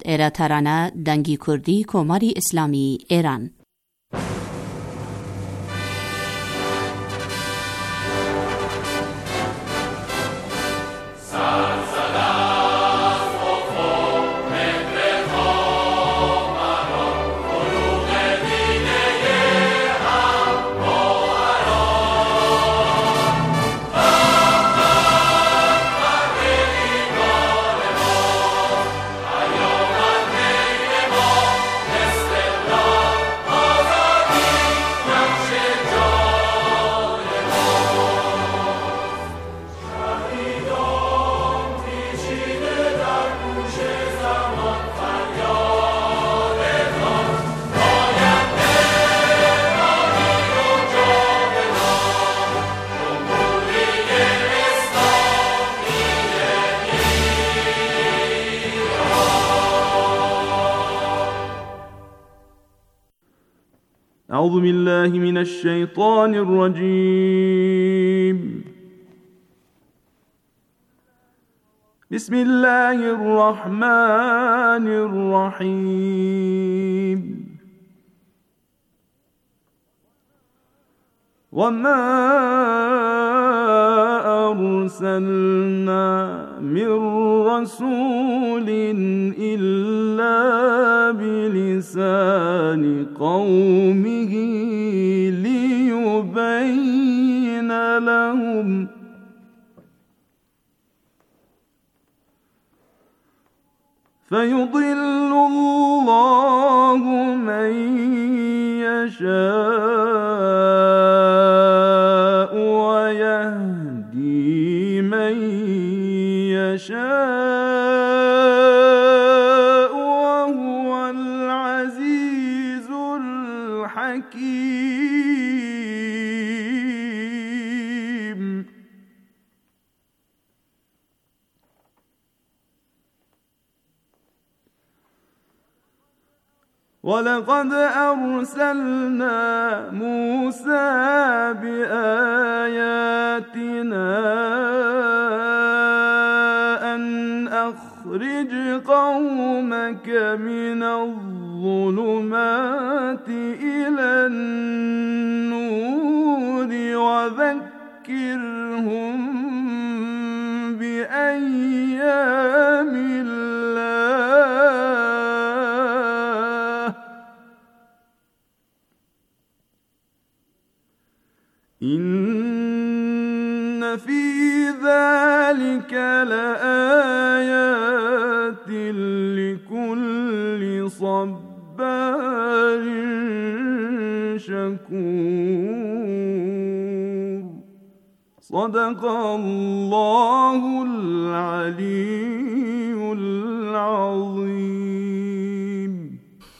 ایرا ترانه دنگی کردی کماری اسلامی ایران. أعوذ بالله من الشيطان الرجيم. بسم الله الرحمن الرحيم. وما أرسلنا من رسول إلا بلسان قومه ليبين لهم فيضل الله من يشاء ويهدي من يشاء وهو العزيز الحكيم. ولقد أرسلنا موسى بآياتنا أن أخرج قومك من الظلمات إلى النور وذكرهم بأيام الله إن في ذلك لآيات لكل صبار شكور. صدق الله العلي العظيم.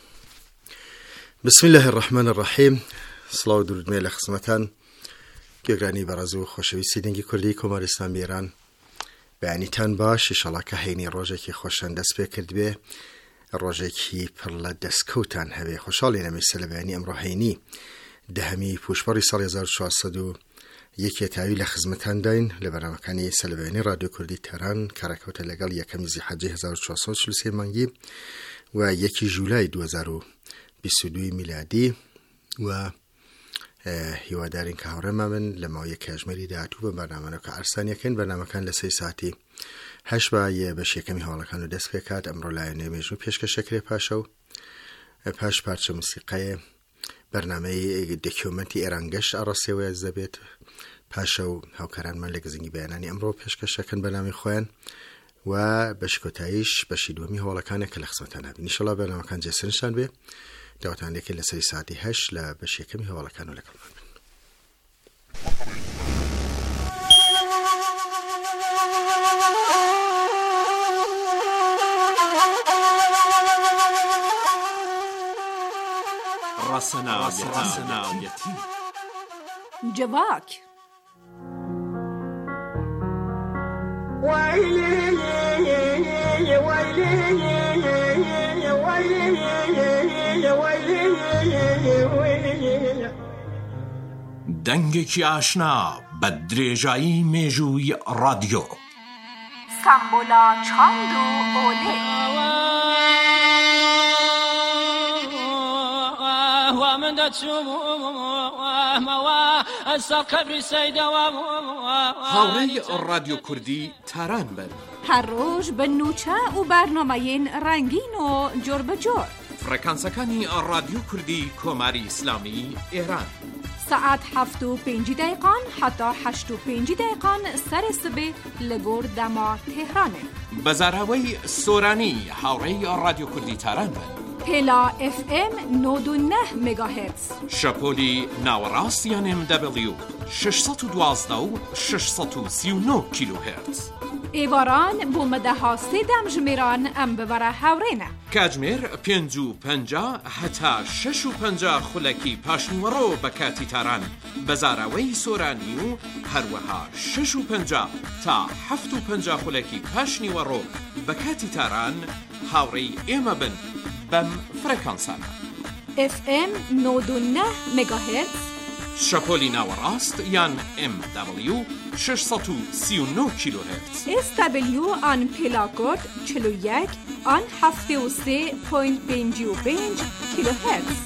بسم الله الرحمن الرحیم. سلااو و درود میل خدمتان گەگرانی بەڕێز و خۆشەویستی دەنگی کوردی کۆمار ئیسلامی ئێران، بەیانیتان باش. ئینشەڵڵا کە هەینی ڕۆژێکی خۆشەن دەست پێ کردبێ، ڕۆژێکی پڕ لە دەستکەوتان هەبێ. خۆشحاڵین ئەمەی لە بەیانی ئەمڕۆ هەینی دەهەمی پوشبەڕی ساڵی 1401 تاوی لە خزمەتان داین لە بەرنامەکانی سەلبەیانی رادیۆ کوردی تێران کارەکەوتە لەگەڵ یەکەمی زیحەجی 1443 مانگی و 1 ژولای 2022 میلادی و هیوادارین کە هاوڕێمان من لە ماوەیە کاتژمێری داهاتوو بە بەرنامەکە ئارسانیەکەین. بەرنامەکان لە 3 ساعتی 8 بە بەش یەکەمی هەواڵەکان و دەست پێ کات. ئەمڕۆ لایەنێ مێژوو پێشکەشەکرێ پاشە و پاش پارچە موسیقەیە بەرنامەی دەکیۆمەنتی ئێرانگەشت ئاڕاستیەوەیە دەبێت. پاشە و هاوکارانمان لە گزنگی بەیانانی ئەمڕۆ پێشکەشەکەن بەنامی خۆیان و بەشی کۆتاییش بەشی دووەمی هەواڵەکانێک کە لە خزمەتان هەبین. ئینشەڵڵا بەرنامەکان جێسنشان بێ. داواتان لێکن لە 3 ساعتی 8 لە بەش یەکەمی هەواڵەکان و لەگەڵمان بن. ڕەسەناویەتی جواک دەنگێکی ئاشنا بە درێژایی مێژووی ڕادیۆ سامبۆلا چاند و ئۆلێ هاوڕێی ڕادیۆ کوردی تاران بن. هەر ڕۆژ بە نوچە و بەرنامەیەن ڕەنگین و جۆر بەجۆر. فڕەکانسەکانی ڕادیۆ کوردی کۆماری ئیسلامی ئێران. سعات 7:05 حتا 8:05 سەر سبێ لە گۆر دەما تێهرانێ. بەزاراوەی سۆرانی هاوڕێی ڕادیۆ کوردی تاران بن. پێلا FM 99 مگاهرتز. شەپۆلی ناوەڕاستیان MW 612 و 639 کیلوهرتز. ئێواران بۆ مەدەها سێدەم ژمێران ئەم ببەرە هاوڕێنە. کاتژمێر 5:50 هەتا 6:50 خولەکی پاشنیوەڕۆ بە کاتی تاران بەزاراوەی سۆرانی و هەروەها 6:50 تا 7:50 خولەکی پاشنیوەڕۆ بە کاتی تاران هاوڕێی ئێمە بن بەم فرەکانسانە. FM 99 مگاهرتز. شەپۆلی ناوەڕاست یان MW 639 کیلوهرتز. SW آن پێلاکۆد 41 آن 73.55 کیلوهرتز.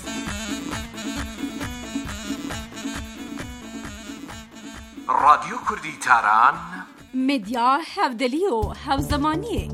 رادیۆ کوردی تاران مدیا هەودەلی و هەوزەمانیە.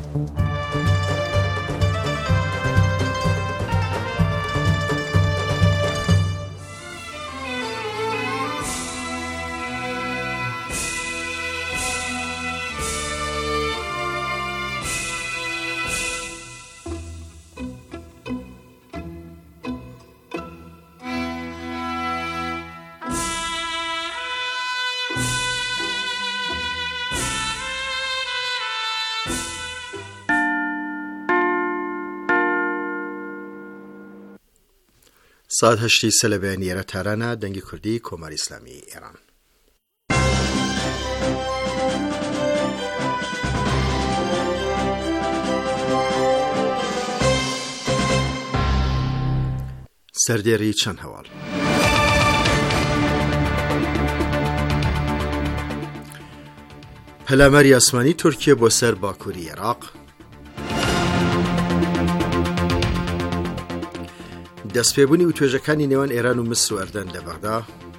ساعت 8 سە لە بەیانیێرە تارانە دەنگی کوردی کۆماری ئیسلامی ئێران. سەردێڕی چەند هەواڵ. پەلاماری ئاسمانی تورکیە بۆ سەر باکووری عێراق. دەستپێبوونی وتوێژەکانی نێوان ئێران و مسر و ئەردەن لە بەغدا.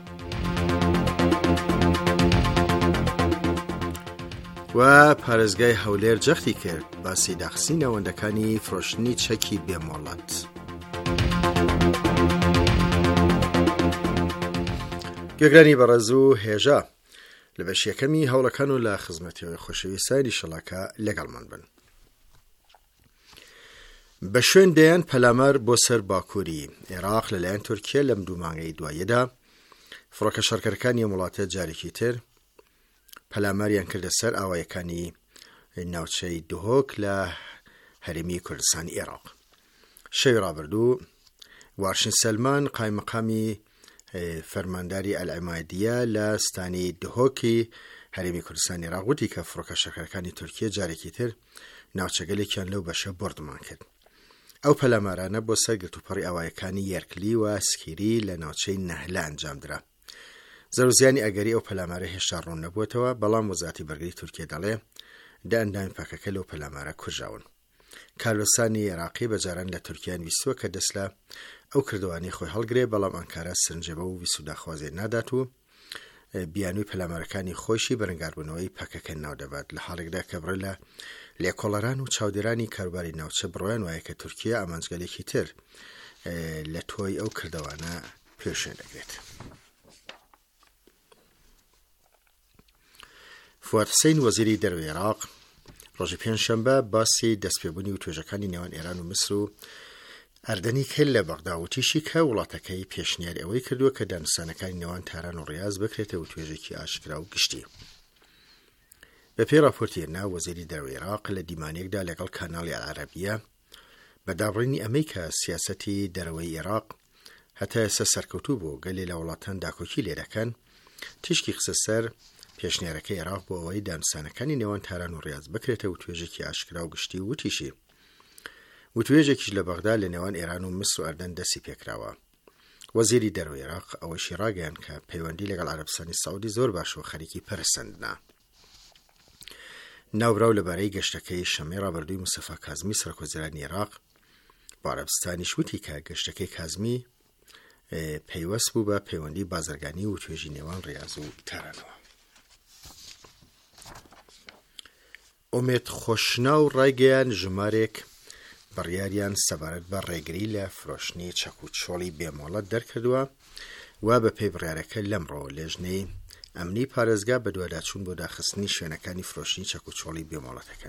و پارێزگای هەولێر جەختی کرد باسی داخستنی ناوەندەکانی فرۆشتنی چەکی بێمۆڵەت. گوێگرانی بەڕێز و هێژە لە بەشیەکەمی هەوڵەکان و لە خزمەتیەوەی خۆشەویستانی شەڵاکە لەگەڵمان بن. بە شوێن دەیان پەلامار بۆ سەر باکووری عێراق لەلایەن تورکیە لەم دوو مانگەی دواییەدا فڕۆکە شەڕکەرەکانی وڵاتە جارێکی تر پەلاماریان کردە سەر ئاوایەکانی ناوچەی دهۆک لە هەرێمی کوردستانی عێراق. شەوی ڕابردوو وارشین سەلمان قایمەقامی فەرمانداری ئەلعیمادیە لە ستانی دهۆکی هەرێمی کوردستانی عێراق وتی کە فڕۆکە شەڕکەرەکانی تورکیە جارێکی تر ناوچەگەلێکیان لەو بەشە بردمان کرد. ئەو پەلامارانە بۆ سەر گرتوپەڕی ئاوایەکانی یەرکلی و سکیری لە ناوچەی نەهلە ئەنجامدرا. زەرزیانی ئەگەری ئەو پەلامارە هێشتا ڕوون نەبووەتەوە، بەڵام وەزارەتی بەرگری تورکیە دەڵێ دا ئەندامی پاکەکە لەو پەلامارە کوژاون. کارلۆسانی عێراقی بەجاران لە تورکیان ویستووە کە دەست لە ئەو کردوانی خۆی هەڵگرێ، بەڵام ئەنکارە سرنجێبە و ویست و داخوازێ نادات و بیانووی پەلامارەکانی خۆشی بەرەنگاربوونەوەی پاکەکە ناو دەبات لە حاڵێکدا کە بڕێ لە لێکۆڵەران و چاودێرانی کاروباری ناوچە بڕۆیان وایە کە تورکیە ئامانجگەلێکی تر لە تۆی ئەو کردەوانە پێشێن دەگرێت. فواد حسین وەزیری دەرەوەی عێراق ڕۆژی پێنجشەمبە باسی دەستپێبوونی و توێژەکانی نێوان ئێران و مسر و ئەردەنی کرد لە بەغدا و تیشی کە وڵاتەکەی پێشنیار ئەوەی کردووە کە دانوستانەکانی نێوان تاران و ڕیاز بکرێتە و توێژێکی ئاشکرا و گشتی. بە پێی راپۆرتێرنا وەزیری دەرەوەی عێراق لە دیمانێکدا لەگەڵ کاناڵی العەرەبیە بەدابڕینی ئەمەی کە سیاسەتی دەرەوەی عێراق هەتا ئێستا سەرکەوتوو بوو گەلێ لە وڵاتان داکۆکی لێ دەکەن، تیشکی خستە سەر پێشنیارەکەی عێراق بۆ ئەوەی دانوستانەکانی نێوان تاران و ڕیاز بکرێتە و توێژێکی ئاشکرا و گشتی و تیشی و توێژێکیش لە بەغدا لە نێوان ئێران و مسر و ئەردەن دەستی پێکراوە. وەزیری دەرەوەی عێراق ئەوەشی ڕاگەیان کە پەیوەندی لەگەڵ عەرەبستانی سەعودی زۆر باش و خەریکی پەرستەندنا. ناوبراو لەبارەی گەشتەکەی شەمەی ڕابردووی موسەفا کازمی سەرۆکوەزیرانی عێراق بۆ عەرەبستانیش وتی کە گەشتەکەی کازمی پەیوەست بوو بە پەیوەندی بازرگانی و توێژی نێوان ڕێاز و تارانەوە. ئومێد خۆشنا و ڕایگەیان ژمارێک بڕیاریان سەبارەت بە ڕێگری لە فرۆشتنی چەک و چۆڵی بێمۆڵەت دەرکردووە و بە پێی بڕیارەکە لەمڕۆ لێژنەی ئەمنی پارێزگا بە دوواداچوون بۆ داخستنی شوێنەکانی فرۆشتنی چەک و چۆڵی بێمۆڵەتەکەن.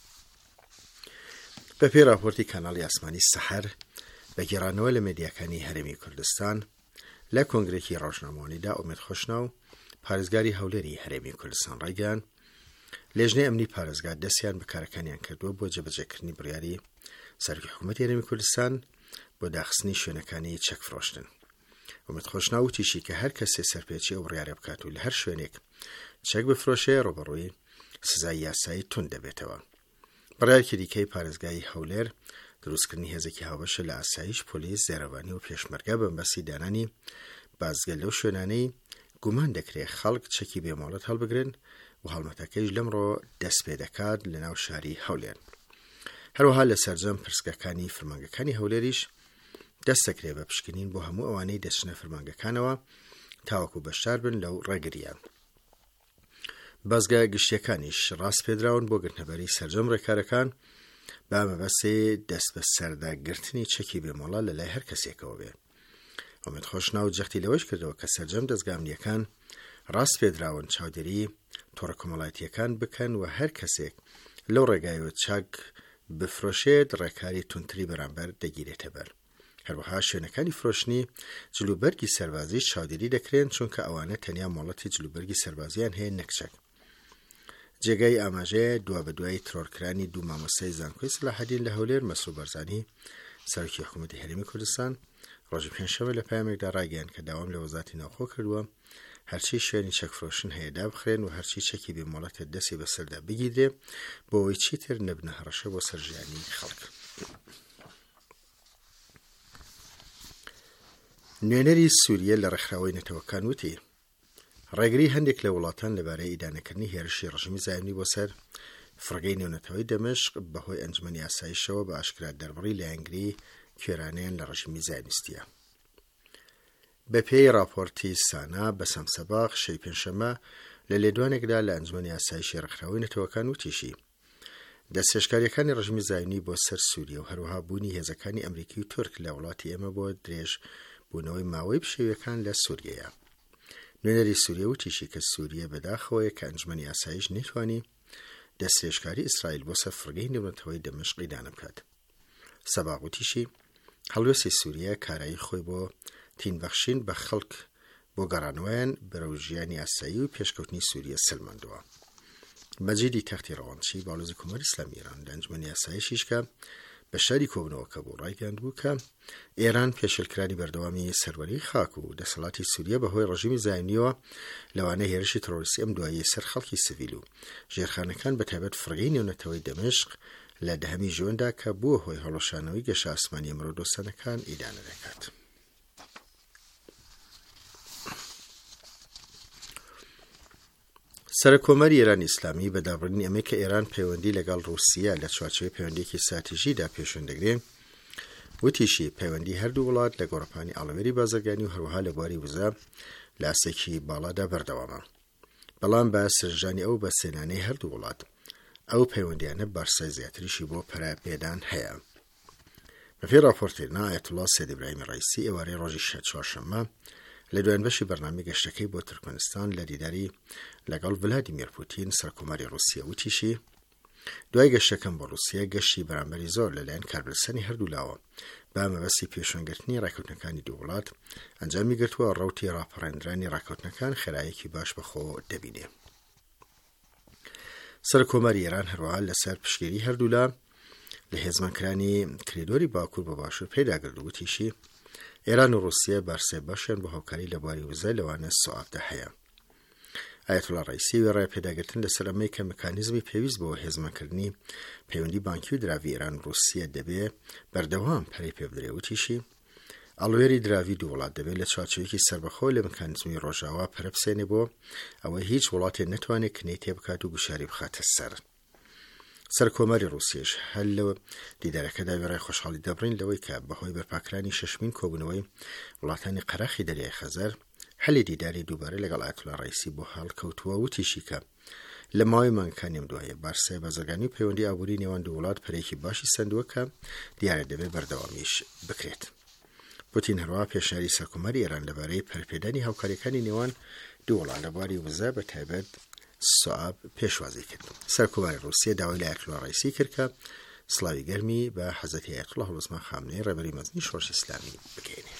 بە پێی راپۆرتی کاناڵی ئاسمانی سەحەر بە گێڕانەوە لە مێدیاکانی هەرێمی کوردستان لە کۆنگرێکی ڕۆژنامەوانیدا ئومێد خۆشنا و پارێزگاری هەولێری هەرێمی کوردستان ڕایگەیان لێژنەی ئەمنی پارێزگا دەستیان بەکارەکانیان کردووە بۆ جێبەجێکردنی بڕیاری سەرۆکی حکوومەتی هەرێمی کوردستان بۆ داخستنی شوێنەکانی چەک فرۆشتن. ئومێد خۆشنا وتیشی کە هەر کەسێ سەرپێچی ئەو بڕیارە بکات و لە هەر شوێنێک چەک بفرۆشێ ڕۆبەڕووی سزای یاسایی تون دەبێتەوە. بڕیارێکی دیکەی پارێزگای هەولێر دروستکردنی هێزێکی هاوبەشە لە ئاسایش، پۆلیس، زێڕەوانی و پێشمەرگە بە بەسی دانانی بازگە لەو شوێنانەی گومان دەکرێت خەڵک چەکی بێمۆڵەت هەڵبگرن و هەڵمەتەکەیش لەمڕۆ دەست پێ دەکات لە ناو شاری هەولێر. هەروەها لە سەرجەم پرسگەکانی فرمانگەکانی هەولێریش دەست دەکرێت بە پشکنین بۆ هەموو ئەوانەی دەچنە فرمانگەکانەوە تاوەکو بەشدار بن لەو ڕێگریان. بازگە گشتیەکانیش ڕاست پێدراون بۆ گرتنەبەری سەرجەم ڕێکارەکان بە مەبەستێ دەست بە سەرداگرتنی چەکی بێمۆڵە لە لای هەر کەسێکەوە بێ. ئومێد خۆشنا و جەختی لەوەش کردەوە کە سەرجەم دەستگامنیەکان ڕاست پێدراون چاودێری تۆڕە کۆمەڵایەتیەکان بکەن و هەر کەسێک لەو ڕێگایەوە چاک بفرۆشێت ڕێکاری تونتری بەرامبەر دەگیرێتە بەر. هەروەها شوێنەکانی فرۆشتنی جلوبەرگی سەربازی چاودێری دەکرێن چونکە ئەوانە تەنیا مۆڵەتی جلوبەرگی سەربازیان هەیە نەکچەک. جێگای ئاماژەیە دوا بە دوای ترۆرکرانی دوو مامۆستای زانکۆی سەلاحەدین لە هەولێر مەسرور بەرزانی سەرۆکی حکوومەتی هەرێمی کوردستان ڕۆژی پێنجشەممە لە پامێکدا ڕایگەیان کە داوام لە وەزارەتی ناوخۆ کردووە هەرچی شوێنی چەکفرۆشتن هەیە دابخرێن و هەرچی چەکی بێمۆڵەتە دەستی بەسەردا بگیرێ بۆ ئەوەی چیتر نەبنە هەڕەشە بۆ سەرژیانی خەڵک. نوێنەری سووریە لە ڕێکخراوەی نەتەوەکان وتی ڕێگری هەندێک لە وڵاتان لەبارەی ئیدانەکردنی هێرشی ڕژیمی زایمنی بۆ سەر فڕگەی نێونەتەوەی دەمەشق بەهۆی ئەنجومەنی ئاسایشەوە بە ئاشکرا دەربڕی لە ئەنگری کوێرانیان لە ڕژیمی زایمنیستیە. بە پێی راپۆرتی سانا بە سەمسەباغ شەی پێنجشەممە لە لێدوانێکدا لە ئەنجومەنی ئاسایشی ڕێکخراوەی نەتەوەکان وتیشی دەستێشکاریەکانی ڕژیمی زایمنی بۆ سەر سووریە و هەروەها بوونی هێزەکانی ئەمریکی و تورک لە وڵاتی ئێمە بۆ درێژ بوونەوەی ماوەی پشێویەکان لە سووریەیە. نوێنەری سووریە وتیشی کە سووریە بەداخەوەیە کە ئەنجومەنی ئاسایش نەیتوانی دەستێشکاری ئیسرائیل بۆ سەر فڕگەی نێونەتەوەی دەمەشق ئیدانە بکات. سەباغ وتیشی هەڵوێستی سووریە کارایی خۆی بۆ تینبەخشین بە خەڵک بۆ گەڕانەوەیان بەرەو ژیانی ئاسایی و پێشکەوتنی سووریە سلماندووە. مەجیدی تەختی ڕەوانچی باڵۆزی کومەری ئیسلامی ئێران لە ئەنجومەنی ئاسایشیش کە بە شاری کۆبنەوەکە بۆ ڕایگەاند بوو کە ئێران پێشێلکرانی بەردەوامی سەروەری خاک و دەسەڵاتی سووریە بەهۆی ڕژیمی زایمنیەوە لەوانەیە هێرشی تەرۆریستی ئەم دواییە سەر خەڵکی سڤیل و ژێرخانەکان بەتایبەت فڕگەی نێونەتەوەی دەمەشق لە دەهەمی ژوەندا کە بووە هۆی هەڵۆشانەوەی گەشە ئاسمانی مرۆ دۆستانەکان ئیدانە دەکات. سەرکۆمەری ئێرانی ئیسلامی بەدابڕینی ئەمەی کە ئێران پەیوەندی لەگەڵ رووسیا لە چوارچێوەی پەیوەندیەکی استراتیژیدا پێشێن دەگرێت وتیشی پەیوەندی هەردوو وڵات لە گۆڕەپانی ئاڵەوێری بازرگانی و هەروەها لە بواری وزە لە ئاسێکی باڵادا بەردەوامە. بەڵام بە سرنجانی ئەو بە سێنانەی هەردوو وڵات ئەو پەیوەندیانە بارسای زیاتریشی بۆ پەرەپێدان هەیە. بەپێی راپۆرتکردنا ئایەتوڵا سەید ئیبراهیمی ڕەیسی ئێوارەی ڕۆژی چوارشەممە لە دوایین بەشی بەرنامەی گەشتەکەی بۆ تورکمەنستان لە دیداری لەگەڵ ڤلادیمیر پوتین سەرکۆمەری رووسیا وتیشی دوای گەشتەکەم بۆ رووسیا گەشتی بەرامبەری زۆر لەلایەن کاربرسانی هەردوو لاوە با مەبەستی پێشێنگرتنی ڕاکەوتنەکانی دوو وڵات ئەنجامی گرتووە ڕەوتی ڕاپەڕێنرانی ڕاکەوتنەکان خێرایەکی باش بەخۆ دەبینێ. سەرکۆمەری ئێران هەروەها لەسەر پشگیری هەردوو لا لە هێزمانکرانی کریدۆری باکوور بە باشوور پێداگرت و وتیشی ئێران و رووسیا بارسای باشیان بۆ هاوکاری لە بواری وزە لەوانە سوابدا هەیە. ئایەتوڵا ڕەیسی وێڕای پێداگرتن لەسەر ئەمەی کە مەکانیزمی پێویست بۆ هێزمانکردنی پەیوەندی بانکی و دراوی ئێران و رووسیا دەبێ بەردەوام پەرەی پێ بدرێ وتیشی ئەڵوێری دراوی دوو وڵات دەبێت لە چارچێوەیەکی سەربەخۆ لە مەکانیزمی ڕۆژاوا پەرەبسێنێ بۆ ئەوەی هیچ وڵاتێ نەتوانێت کنەی تێبکات و گوشاری بخاتە سەر. سەرکۆمەری رووسیاش هەر لە دیدارەکەدا وێڕای خۆشحاڵی دەبڕین لەوەی کە بەهۆی بەرپاکرانی شەشمین کۆبوونەوەی وڵاتانی قەرەخی دەریای خەزەر هەلی دیداری دووبارە لەگەڵ ئایەتوڵا ڕەیسی بۆ هەڵکەوتووە و تیشی کە لە ماوەی مانگەکانیان دوایە بارسای بازرگانی و پەیوەندی ئابووری نێوان دوو وڵات پەرێکی باشی سندووە کە دیارە دەبێت بەردەوامیش بکرێت. پوتین هەروەها پێشنیاری سەرکۆمەری ئێران لەبارەی پەرپێدانی هاوکاریەکانی نێوان دوو وڵات لە بواری وزە بە تایبەت سواب پێشوازی کرد. سەرکۆمەری رووسیا داوای لە ئایەتوڵا ڕەیسی کرد کە سڵاوی گەرمی بە حەزەتی ئایەتوڵا هەڵوزمان خامنەی ڕێبەری مەزنی شۆڕشی ئیسلامی بگەێنێت.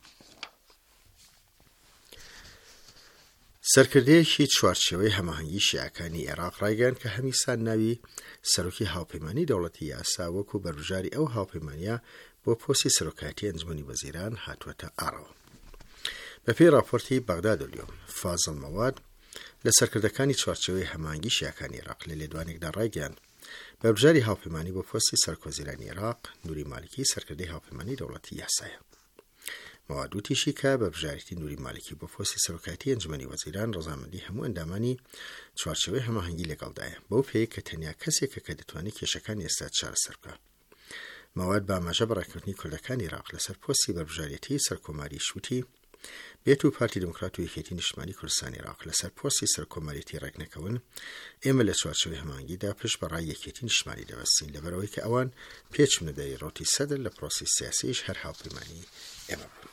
سەرکردەیەکی چوارچێوەی هەماهەنگی شیعەکانی عێراق ڕایگەیاند کە هەمیسان ناوی سەرۆکی هاوپەیمانی دەوڵەتی یاسا وەکو بەربژاری ئەو هاوپەیمانیە بۆ پۆستی سەرۆکایەتی ئەنجومەنی وەزیران هاتووەتە ئاڕەوە. بەپێی راپۆرتی بەغداد اليوم فازڵ مەواد لە سەرکردەکانی چوارچێوەی هەماهەنگی شیعەکانی عێراق لە لێدوانێکدا ڕایگەیاند بەربژاری هاوپەیمانی بۆ پۆستی سەرۆکوەزیرانی عێراق نوری مالکی سەرکردەی هاوپەیمانی دەوڵەتی یاسایە. مەواد وتیشی کە بەربژاریتی نوری مالکی بۆ پۆستی سەرۆکایەتی ئەنجومەنی وەزیران ڕەزامەندی هەموو ئەندامانی چوارچێوەی هەماهەنگی لەگەڵدایە بەو پێی کە تەنیا کەسێکە کە دەتوانێت کێشەکانی ئێستا چارەسەر بکات. مەواد بە ئاماژە بەڕێککەوتنی کوردەکانی عێراق لەسەر پۆستی بەربژاریەتی سەرکۆماری شووتی بێت و پارتی دموکرات و یەکێتی نیشتمانی کوردستانی عێراق لەسەر پۆستی سەرکۆماریەتی ڕێکنەکەون ئێمە لە چوارچێوەی هەماهەنگیدا پشت بەڕای یەکێتی نیشتمانی دەبەستین لەبەرەوەی کە ئەوان پێچمنەدەی ڕۆتی سەدر لە پرۆسی سیاسیش هەر هاوپەیمانی ئێمە بوون.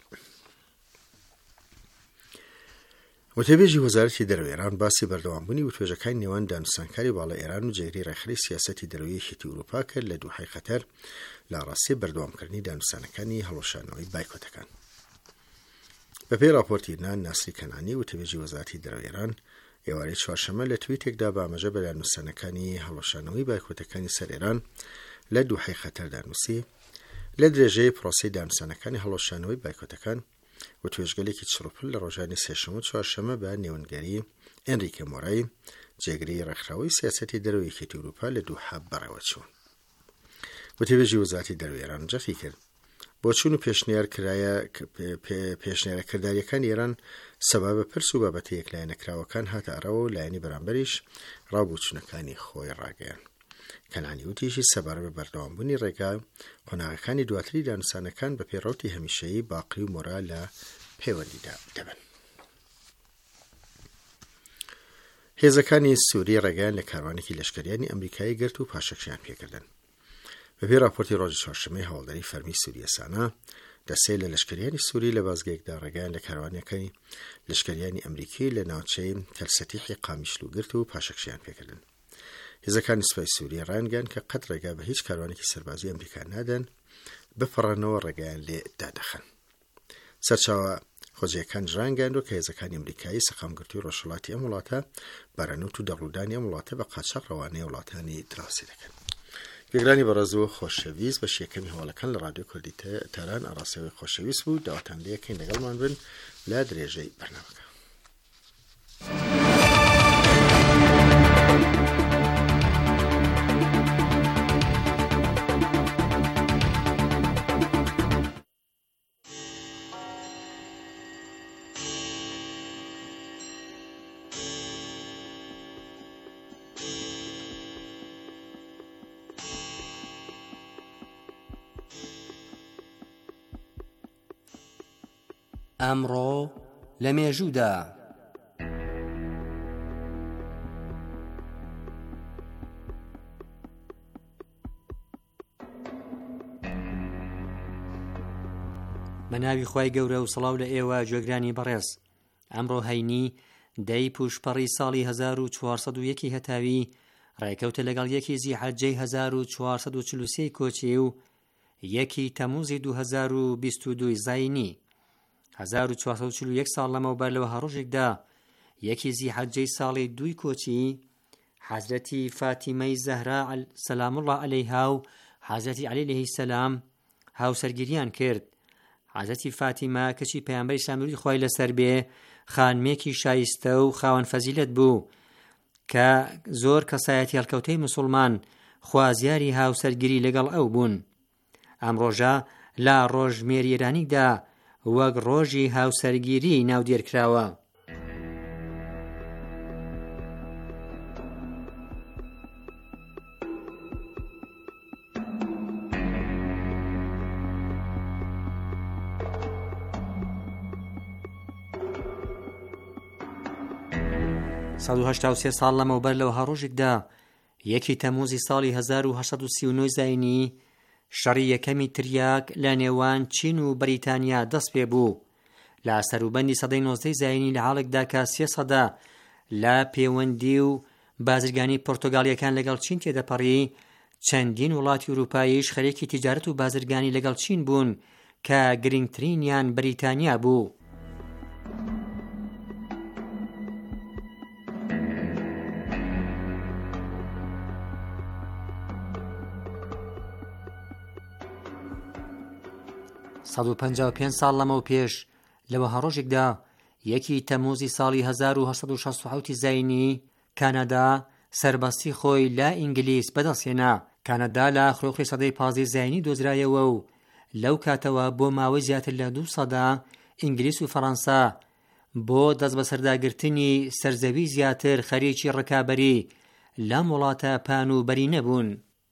وتەبێژی وەزارەتی دەرەوەی ئێران باسی بەردەوامبوونی وتوێژەکانی نێوان دانوسانکاری باڵا ئێران و جێگری ڕێکخراوی سیاسەتی دەرەوەی یەکێتی ئەوروپا کرد لە دووحەی قەتەر لە ڕاستی بەردەوامکردنی دانوسانەکانی هەڵۆشانەوەی بایکۆتەکان. بەپێی راپۆرتی نان ناسری کەنانی وتەبێژی وەزارەتی دەرەوەی ئێران ئێوارەی چوارشەمە لە تویتێکدا بە ئاماژە بە دانوسانەکانی هەڵۆشانەوەی بایکۆتەکانی سەر ئێران لە دووحەی قەتەردا نووسی لە درێژەی پرۆسی دانوسانەکانی هەڵۆشانەوەی بایکۆتەکان و توێژگەلێکی چڕوپل لە ڕۆژانی سێشەمە و چوارشەمە بە نێوەنگەری ئێنریکە مۆرای جێگری ڕێکخراوی سیاسەتی دەرەوەی یەکێتی ئەوروپا لە دووحە بەڕێوە چوون. وتەبێژی وەزارەتی دەرەوەی ئێران جەفی کرد بۆ چوون و پێشنیارەکرداریەکانی ئێران سەبابە پرس و بابەتە یەکلایەنەکراوەکان هاتە ئەڕەوە و لایەنی بەرامبەریش ڕابوچوونەکانی خۆی ڕاگەیان. کەنانی وتیشی سەبارەت بە بەردەوامبوونی ڕێگا قۆناغەکانی دواتری دانوسانەکان بە پێڕەوتی هەمیشەیی باقی و مۆرا لە پەیوەندیدا دەبن. هێزەکانی سووری ڕێگەیان لە کاروانێکی لەشکریانی ئەمریکایی گرت و پاشەکشیان پێکردن. بەپێی راپۆرتی ڕۆژی چوارشەمەی هەواڵداری فەرمی سووریە سانا دەسێ لە لەشکریانی سووری لە بازگەیەکدا ڕێگەیان لە کاروانەکەی لەشکریانی ئەمریکی لە ناوچەی تەلسەتیحی قامیشلو گرت و پاشەکشیان پێکردن. هێزەکانی سوپای سووریە ڕایانگەیاند کە قەت ڕێگا بە هیچ کاروانێکی سەربازی ئەمریکا نادەن بپەڕێنەوە ڕێگەیان لێ دادەخەن. سەرچاوە خۆجیەکان ڕایانگەیاندوە کە هێزەکانی ئەمریکایی سەقامگرتووی ڕۆژهەڵاتی ئەم وڵاتە بارەنوت و دەڕوودانی ئەم وڵاتە بە قاچاق ڕەوانەی وڵاتانی دراوسی دەکەن. گەگرانی بەڕێز و خۆشەویست بە شیەکەمی هەواڵەکان لە ڕادیۆ کوردی تاران ئاڕاستەوەی خۆشەویست بوو داواتان لێکەین لەگەڵمان بن لە درێژەی بەرنامەکە. ئەمڕۆ لە مێژوودا بە ناوی خوای گەورە و سڵاو لە ئێوە گوێگرانی بەڕێز. ئەمڕۆ هەینی دەی پوشپەڕی ساڵی 1401 هەتاوی ڕێکەوتە لەگەڵ یەکی زیحەجەی 1443 کۆچی و یەکی تەموزی 2022 زاینی 1441 ساڵ لەمەوبەر لەوە هەڕۆژێکدا یەکی زیحەجەی ساڵی 2 کۆچی حەزرەتی فاتیمەی زەهرا سەلام الله عەلەیها و حەزرەتی عەلی عەلەیهی سەلام هاوسەرگیریان کرد. حەزرەتی فاتیمە کەچی پەیامبەری سامروی خوای لەسەر بێ خانمێکی شایستە و خاوەن فەزیلەت بوو کە زۆر کەسایەتی هەڵکەوتەی مسلمان خوازیاری هاوسەرگیری لەگەڵ ئەو بوون. ئەم ڕۆژە لە ڕۆژمێری ئێرانیدا وەک ڕۆژی هاوسەرگیری ناودێرکراوە. 183 ساڵ لەمەوبەر لەوە هەڕۆژێکدا 1 تەمووزی ساڵی 1839 زاینی شەڕی یەکەمی تریاک لە نێوان چین و بەریتانیا دەست پێ بوو. لە سەروبەندی سەدەی 19 زاینی لە حاڵێکدا کە 3 سەدە لە پەیوەندی و بازرگانی پۆرتۆگالیەکان لەگەڵ چین تێدەپەڕی، چەندین وڵاتی ئوروپاییش خەریکی تیجارەت و بازرگانی لەگەڵ چین بوون کە گرنگترینیان بەریتانیا بوو. سەد و 55 ساڵ لەمەو پێش لەوە هەڕۆژێکدا 1 تەمووزی ساڵی 1967 زاینی کانادا سەربەستی خۆی لە ئینگلیس بەدەستهێنا. کانادا لە خۆخی سەدەی 15 زاینی دۆزرایەوە و لەو کاتەوە بۆ ماوەی زیاتر لە 2 سەدا ئینگلیس و فەڕەنسا بۆ دەست بە سەرداگرتنی سەرزەوی زیاتر خەریکی ڕکابەری لەم وڵاتە پان و بەری نەبوون.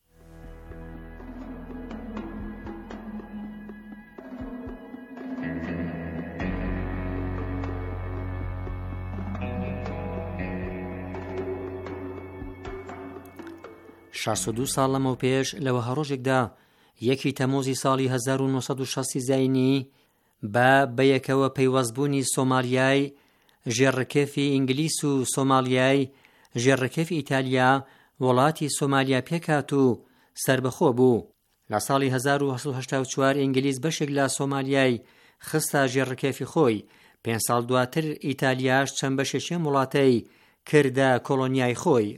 شەست و 2 ساڵ لەمەو پێش لەوە هەڕۆژێکدا 1 تەمووزی ساڵی 1960 زاینی بە یەکەوە پەیوەستبوونی سۆمالیای ژێڕەکێفی ئینگلیس و سۆمالیای ژێڕەکێفی ئیتالیا وڵاتی سۆمالیا پێکات و سربەخۆ بوو. لە ساڵی 1984 ئینگلیس بەشێک لە سۆمالیای خستە ژێڕەکێفی خۆی. 5 ساڵ دواتر ئیتالیاش چەند بەشێکیان وڵاتەی کردە کۆلۆنیای خۆی.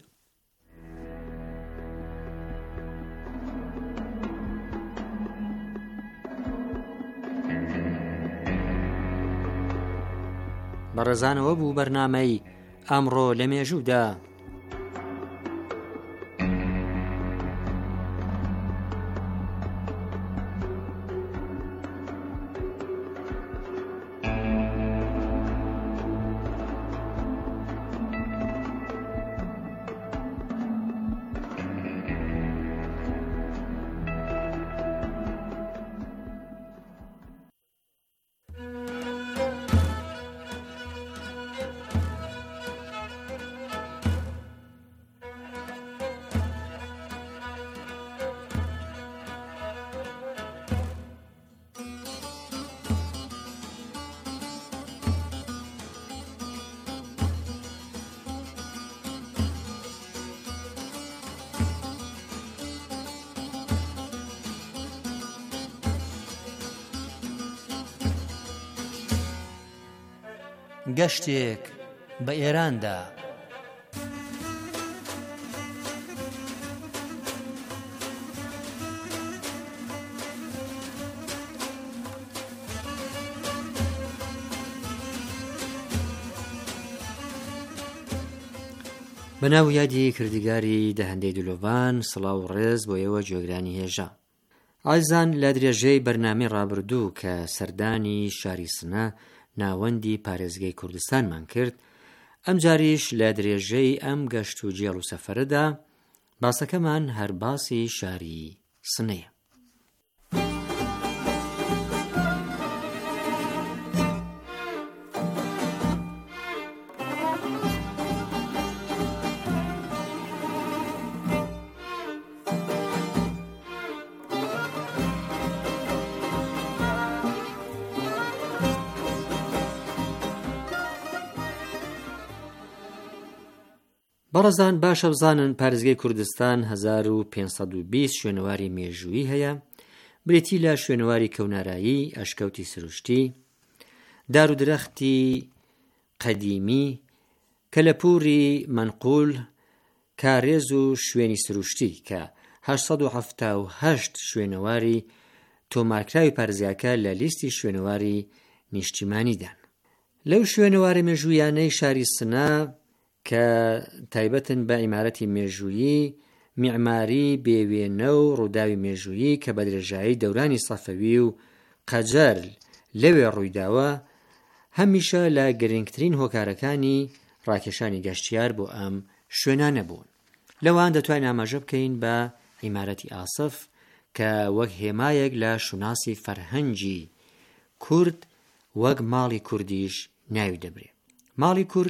بەڕێزانەوە بوو بەرنامەی ئەمڕۆ لە مێژوودا. گەشتێک بە ئێراندا. بەناو یادی کردگاری دەهەندەی دلۆڤان سڵاو و ڕێز بۆ ئێوە گوێگرانی هێژە. ئازان لە درێژەی بەرنامەی ڕابردوو کە سەردانی شاری سنە ناوەندی پارێزگای کوردستانمان کرد، ئەم جاریش لە درێژەی ئەم گەشت و جێڵ و سەفەرەدا باسەکەمان هەر باسی شاری سنەیە. بەڕەزان باشە بزانن پارێزگای کوردستان 1520 شوێنەواری مێژوویی هەیە، برێتی لە شوێنەواری کەونارایی، ئەشکەوتی سروشتی، دار و درەختی قەدیمی، کەلەپووری منقول، کارێز و شوێنی سروشتی کە 878 شوێنەواری تۆمارکراوی پارێزگاکە لە لیستی شوێنەواری نیشتیمانیدان. لەو شوێنەواری مێژوویانەی شاری سنە کە تایبەتن بە ئیمارەتی مێژوویی، میعماری بێوێنە و ڕووداوی مێژوویی کە بە درێژایی دەورانی سەفەوی و قەجەر لەوێ ڕوویداوە، هەمیشە لە گرنگترین هۆکارەکانی ڕاکێشانی گەشتیار بۆ ئەم شوێنانە بوون. لەوان دەتوانین ئاماژە بکەین بە عیمارەتی ئاسف کە وەک هێمایەک لە شوناسی فەرهەنگی کورد وەک ماڵی کوردیش ناوی دەبرێت. ماڵی کورد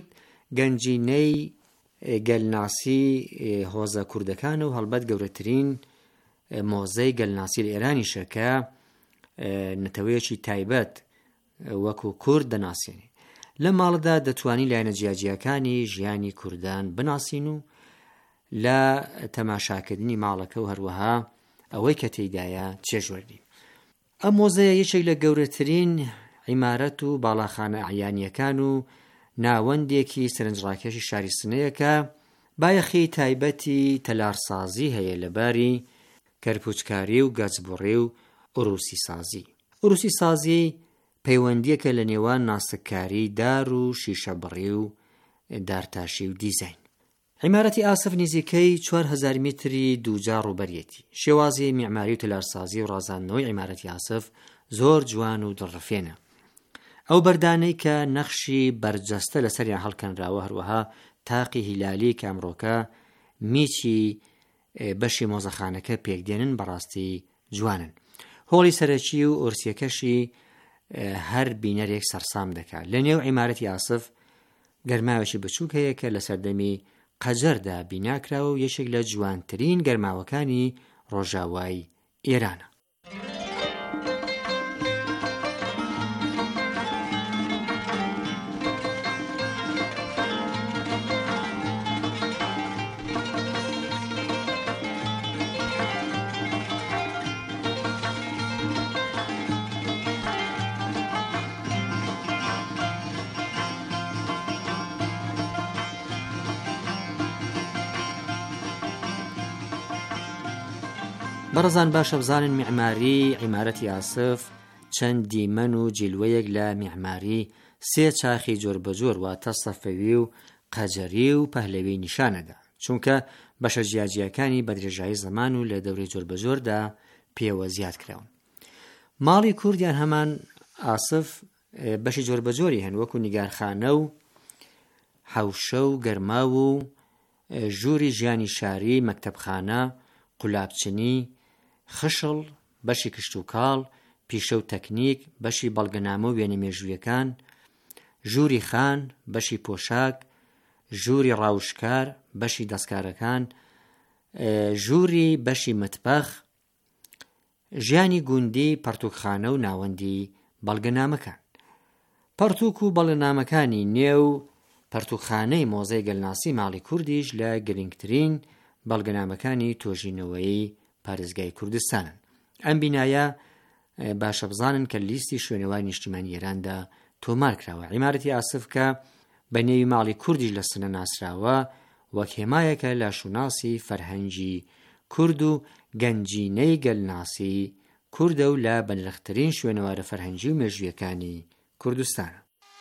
گەنجینەی گەلناسی هۆزە کوردەکان و هەڵبەت گەورەترین مۆزەی گەلناسی لە ئێرانیشە کە نەتەوەیەکی تایبەت وەکو کورد دەناسێنێ. لە ماڵدا دەتوانی لایەنە جیاجیەکانی ژیانی کوردان بناسین و لە تەماشاکردنی ماڵەکە و هەروەها ئەوەی کە تێیدایە چێژوەردین. ئەم مۆزەیە یەکێک لە گەورەترین عیمارەت و باڵاخانە عیانیەکان و ناوەندێکی سەرنجڕاکێشی شاری سنەیەکە بایەخی تایبەتی تەلارسازی هەیە لەباری کەرپوچکاری و گەجبوڕی و ئوروسی سازی. ئوروسی سازی پەیوەندیەکە لە نێوان ناسککاری، دار و شیشە بڕی و دارتاشی و دیزاین. عیمارەتی ئاسف نزیکەی 4000 متری دووجار ڕوبەرێتی. شێوازی میعماری و تەلارسازی و ڕازاندنەوەی عیمارەتی ئاسف زۆر جوان و دڵڕفێنە. ئەو بەردانەی کە نەخشی بەرجەستە لەسەریان هەڵکەنراوە، هەروەها تاقی هیلالی کە ئەمڕۆکە میچی بەشی مۆزەخانەکە پێکدێنن بەڕاستی جوانن. هۆڵی سەرەکی و ئۆرسیەکەشی هەر بینەرێک سەرسام دەکات. لە نێو عیمارەتی ئاسف گەرماوێکی بچووک هەیە کە لە سەردەمی قەجەردا بیناکراوە و یەکێک لە جوانترین گەرماوەکانی ڕۆژاوای ئێرانە. بەڕزان باشە بزانن میعماری عیمارەتی ئاسف چەند دیمەن و جیلوەیەک لە میعماری سێ چاخی جۆر بەجۆر واتە سەفەوی و قەجەری و پەهلەوی نیشانەدا، چونکە بەشە جیاجیەکانی بە درێژایی زەمان و لە دەورەی جۆر بەجۆردا پێوە زیاد کراون. ماڵی کوردیان هەمان ئاسف بەشی جۆر بەجۆری هەن، وەکو نیگارخانە و حەوشە و گەرما و ژووری ژیانی شاری، مەکتەبخانە، قولابچنی، خشڵ، بەشی کشت و کاڵ، پیشە و تەکنیک، بەشی بەڵگەنامە و وێنە مێژوویەکان، ژووری خان، بەشی پۆشاک، ژووری ڕاوشکار، بەشی دەستکارەکان، ژووری بەشی متبەخ، ژیانی گوندی، پەرتووکخانە و ناوەندی بەڵگەنامەکان. پەرتووک و بەڵگەنامەکانی نێو پەرتووکخانەی مۆزەی گەلناسی ماڵی کوردیش لە گرنگترین بەڵگەنامەکانی تۆژینەوەی پارێزگای کوردستانن. ئەم بینایە باشە بزانن کە لیستی شوێنەوەی نیشتیمانی ئێراندا تۆمار کراوە. عیمارەتی ئاسف کە بە نێوی ماڵی کوردیش لە سنە ناسراوە وەک هێمایەکە لە شوناسی فەرهەنگی کورد و گەنجینەی گەلناسی کوردە و لە بەنرخترین شوێنەوارە فەرهەنگی و مێژوویەکانی کوردستانە.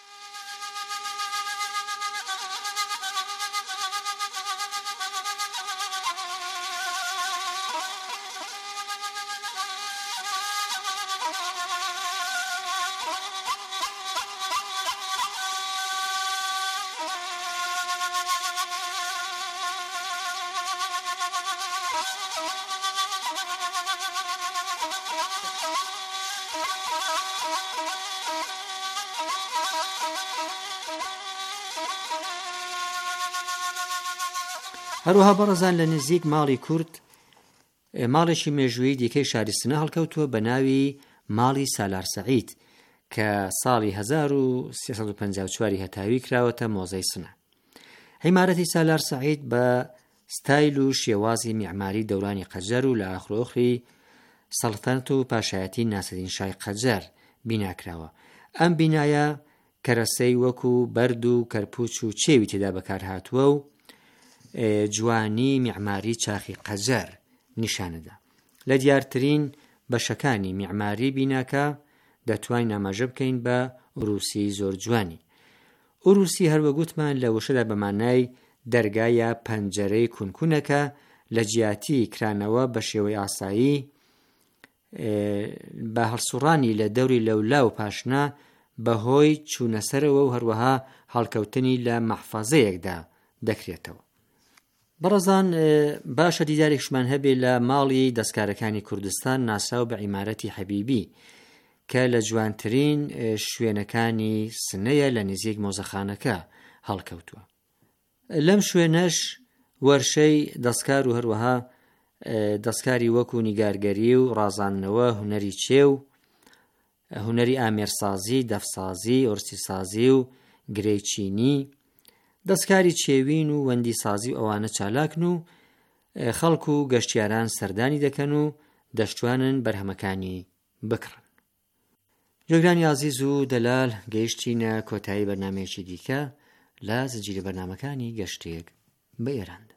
هەروەها بەڕزان لە نزیک ماڵی کورد ماڵێکی مێژووی دیکەی شاری سنە هەڵکەوتووە بە ناوی ماڵی سالار سەعید کە ساڵی 1354 هەتاوی کراوەتە مۆزەی سنە. عیمارەتی سالار سەعید بە ستایل و شێوازی میعماری دەورانی قەجەر و لە ئاخرۆخری سەڵتەنەت و پاشایەتی ناسەدین شای قەجەر بیناکراوە. ئەم بینایە کەرەسەی وەکو بەرد و کەرپوچ و چێوی تێدا بەکارهاتووە و جوانی میعماری چاخی قەجەر نیشانەدا. لە دیارترین بەشەکانی میعماری بیناکە دەتوانین ئاماژە بکەین بە ئوروسی زۆر جوانی. ئوروسی هەروە گوتمان لە وشەدا بەمانای دەرگایە پەنجەرەی کونکونەکە لە جیاتی کرانەوە بە شێوەی ئاسایی بە هەڵسوڕانی لە دەوری لەولا و پاشنا بەهۆی چوونەسەرەوە و هەروەها هەڵکەوتنی لە مەحفەزەیەکدا دەکرێتەوە. بەڕزان باشە دیدارێکشمان هەبێ لە ماڵی دەستکارەکانی کوردستان ناساو بە عیمارەتی حەبیبی کە لە جوانترین شوێنەکانی سنەیە لە نزیک مۆزەخانەکە هەڵکەوتووە. لەم شوێنەش وەرشەی دەستکار و هەروەها دەستکاری وەکو نیگارگەری و ڕازاندنەوە، هونەری چێ و هونەری ئامێرسازی، دەفسازی، ئۆرسیسازی و گرەیچینی، دەستکاری چێوین و وەندی سازی و ئەوانە چالاکن و خەڵک و گەشتیاران سەردانی دەکەن و دەشتوانن بەرهەمەکانی بکڕن. جۆگرانی عزیز و دەلال گەیشتینە کۆتایی بەرنامەیەکی دیکە لە زنجیرە بەرنامەکانی گەشتێک بە ئێراندا.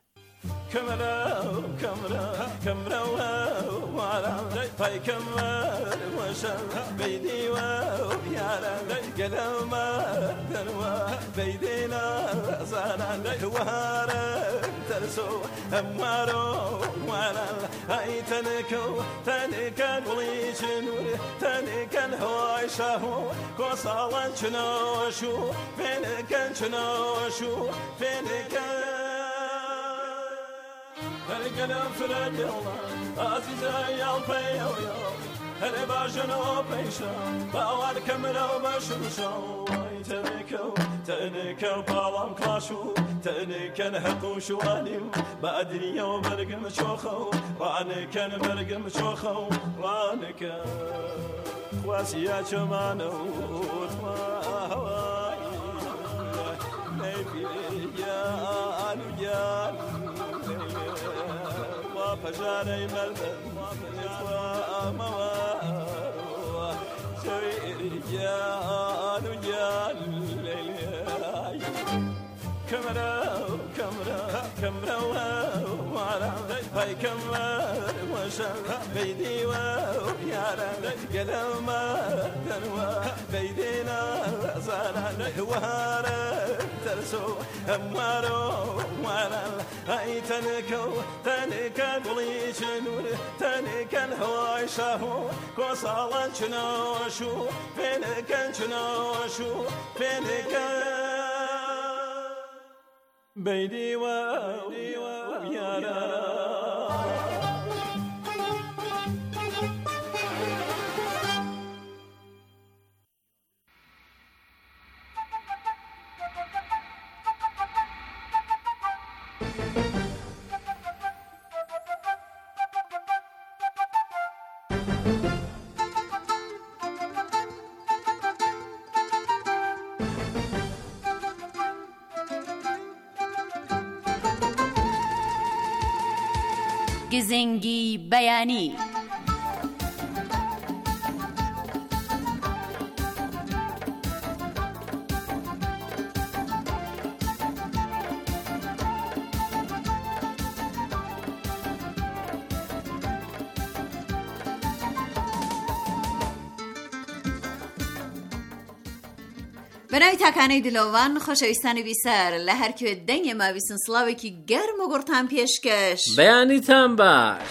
هرگلم فرد یولا عزیزه یال پیو یال هر باجنو پیشم باور کمرو بشوشو تنکو بالام کلاشو تنکن حقوشو علیم بعدنی و برگم شوخو رانکن برگم شوخو رانکن خواسیا چمانو توا هوای نبی یا فجاني ملبن وموا سوي جان وجان كمرا وعلى هاي كمرا وشان بيدي ويارا قلما دنوا بيدينا زانا وهارا ترسو أمارو وعلى هاي تنكو بليشنور تنكن هواي شاهو كوصالا شنوشو فينكن شنوشو فينكن بيدي ويارا گزنگی بەیانی. بەناوی تاکانەی دلۆڤان خۆشەویستانی بیسەر لە هەرکوێ دەنگێ ماویستن سڵاوێکی گەرم و گوڕتان پێشکەش بەیانیتان باش.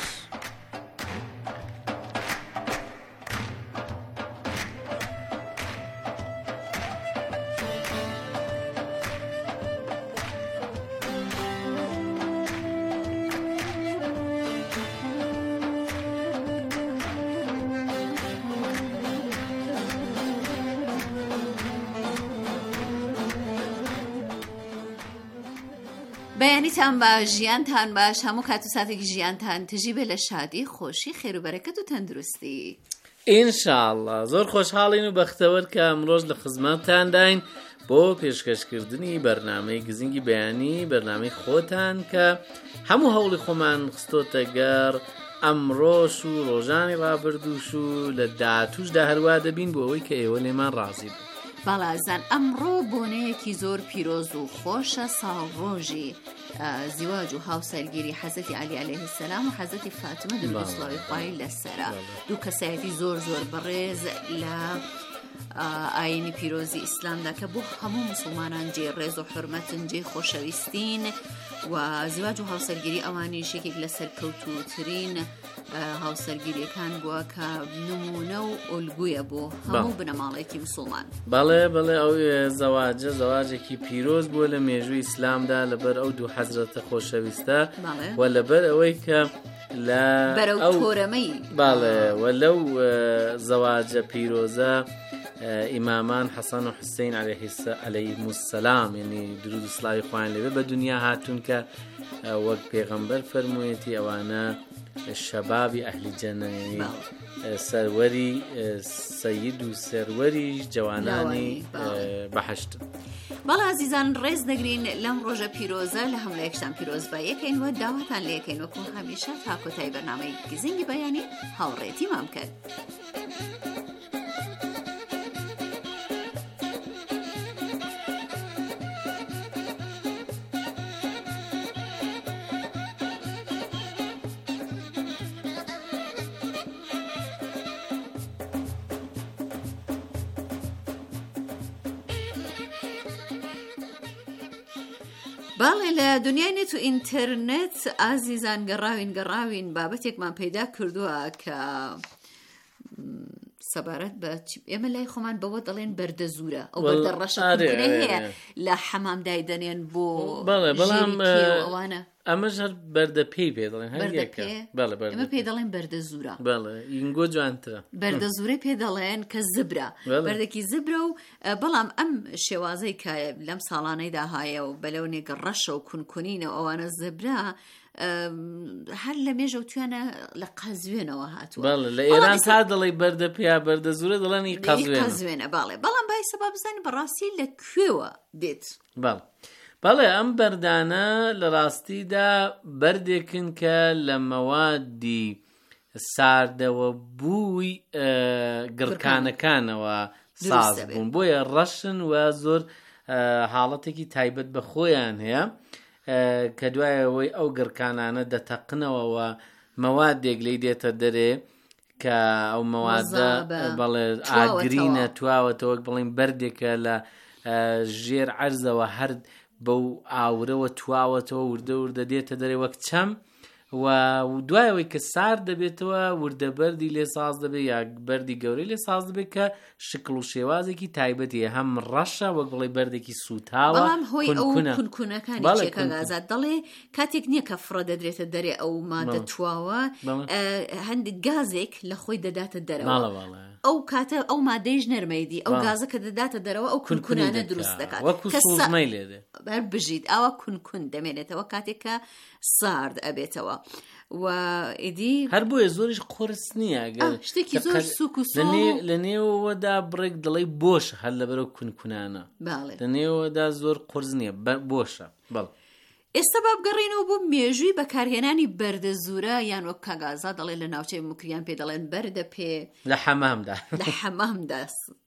بەیانیتان باش، ژیانتان باش، هەموو کات و ساتێکی ژیانتان تژی بێ لە شادی، خۆشی، خێر و بەرەکەت و تەندروستی. ئینشاءڵڵا زۆر خۆشحاڵین و بەختەوەر کە ئەمڕۆژ لە خزمەتتان داین بۆ پێشکەشکردنی بەرنامەی گزنگی بەیانی، بەرنامەی خۆتان کە هەموو هەوڵی خۆمان خستۆتە گەڕ ئەمڕۆش و ڕۆژانی ڕابردووش و لە داهاتووشدا هەروە دەبین بۆ ئەوەی کە ئێوە لێمان ڕازی بن. بەڵازان ئەمڕۆ بۆنەیەکی زۆر پیرۆز و خۆشە، ساڵڕۆژی زیواج و هاوسەرگیری حەزەتی عەلی عەلەیه السەلام و حەزەتی فاتمە دروستڵاوی خوای لەسەرە، دوو کەسایەتی زۆر زۆر بەڕێز لە ئاینی پیرۆزی ئیسلامدا کە بۆ هەموو مسلمانان جێ ڕێز و حورمەتن، جێ خۆشەویستین و زیواج و هاوسەرگیری ئەوانیش یەکێک لە سەرکەوتووترین هاوسەرگیریەکان بووە کە نمونە و ئۆلگویە بۆ هەموو بنەماڵێکی مسلمان. بەڵێ بەڵێ ئەو زەواجێکی پیرۆز بووە لە مێژووی ئیسلامدا لەبەر ئەو دوو حەزرەتە خۆشەویستە و لەبەر ئەوەی کە لە بەرەو تۆرەمەی باڵێ و لەو زەواجە پیرۆزە ئیمامان حەسەن و حوسێین عەلەیهیمو السەلام یعنی درود و سڵاوی خۆیان لەوێ بە دنیا هاتوون کە وەک پێغەمبەر فەرموویەتی ئەوانە شەبابی ئەهلی جەنە یعنی سەروەری سەید و سەروەری جوانانی بەحەشتن. بەڵا عزیزان ڕێز دەگرین لەم ڕۆژە پیرۆزە لە هەموو یەکشتان پیرۆز بە یەکەینوە داواتان لە یەکەین وەکو هەمیشە تا کۆتایی بەرنامەی گزینگی بەیانی هاوڕێتی مام کرد. باڵێ لە دنیای نێت و ئینتەرنێت ئازیزان گەڕاوین بابەتێکمان پەیدا کردووە کە سەبارەت بە ئێمە لای خۆمان بەوە دەڵێن بەردەزورە ئەو بەردە ڕەشە هەیە لە حەمامدای دەنێن بۆ بەڵام ئەوانە ئەمەش هەر بەردە پێی پێ دەڵێن ئەمە پێ دەڵێن بەردەزورە ئینگۆ جوانترە بەردەزورەی پێ دەڵێن کە زبرە بەردێکی زبرە و بەڵام ئەم شێوازەی کە لەم ساڵانەیدا هایە و بەلەونێکە ڕەشە و کونکونینە ئەوانە زبرە هەر لە مێژە و توانە لە قەزوێنەوە هاتووە لە ئێران تا دەڵێ بەردە پێیا بەردەزورە دەڵێنی قەزوێنە بەڵام بای سەباب بزانین بەڕاستی لە کوێوە دێت بەڵێ ئەم بەردانە لە ڕاستیدا بەردێکن کە لە مەوادی ساردەوە بووی گڕکانەکانەوە ساز بوون بۆیە ڕەشن و زۆر حاڵەتێکی تایبەت بە خۆیان هەیە کە دوایەوەی ئەو گڕکانانە دەتەقنەوە و مەوادێک لی دێتە دەرێ کە ئەو مەوادە بەڵێ ئاگرینە تواوەتەوەک بڵین بەردێکە لە ژێر عەرزەوە هەر بەو ئاورەوە تواوەتەوە وردە دێتە دەرێ وەک چەم و دوایەوەی کە سار دەبێتەوە وردە بەردی لێ ساز دەبێت یا بەردی گەورەی لێ ساز دەبێت کە شکل و شێوازێکی تایبەتیە هەم ڕەشە وەک بڵێ بەردێکی سوتاوە بەڵام هۆی ئەو کونکونەکانی چێکە گازات دەڵێ کاتێک نییە کە فڕە دەدرێتە دەرێ ئەو مادە تواوە هەندێک گازێک لە خۆی دەداتە دەرەوە ئەو کاتە ئەو مادەیش نەرمەیدی ئەو گازە کە دەداتە دەرەوە ئەو کونکونانە دروست دەکات بەر بژیت ئاوا کونکون دەمێنێتەوە کاتێک کە سارد ئەبێتەوە و ئیدی هەر بۆیە زۆریش قرس نییە شتێکی زۆر سوک و لە نێوەدا بڕێک دڵی بۆش هەر لەبەرەوە کونکونانە لە نێوەدا زۆر قرس نییە بۆشە بەڵ ئێستا با بگەڕێنەوە بۆ مێژووی بەکارهێنانی بەردەزورە یان وەک کاگازا دەڵێ لە ناوچەی مکریان پێ دەڵێن بەردە پێ لە حەمامدا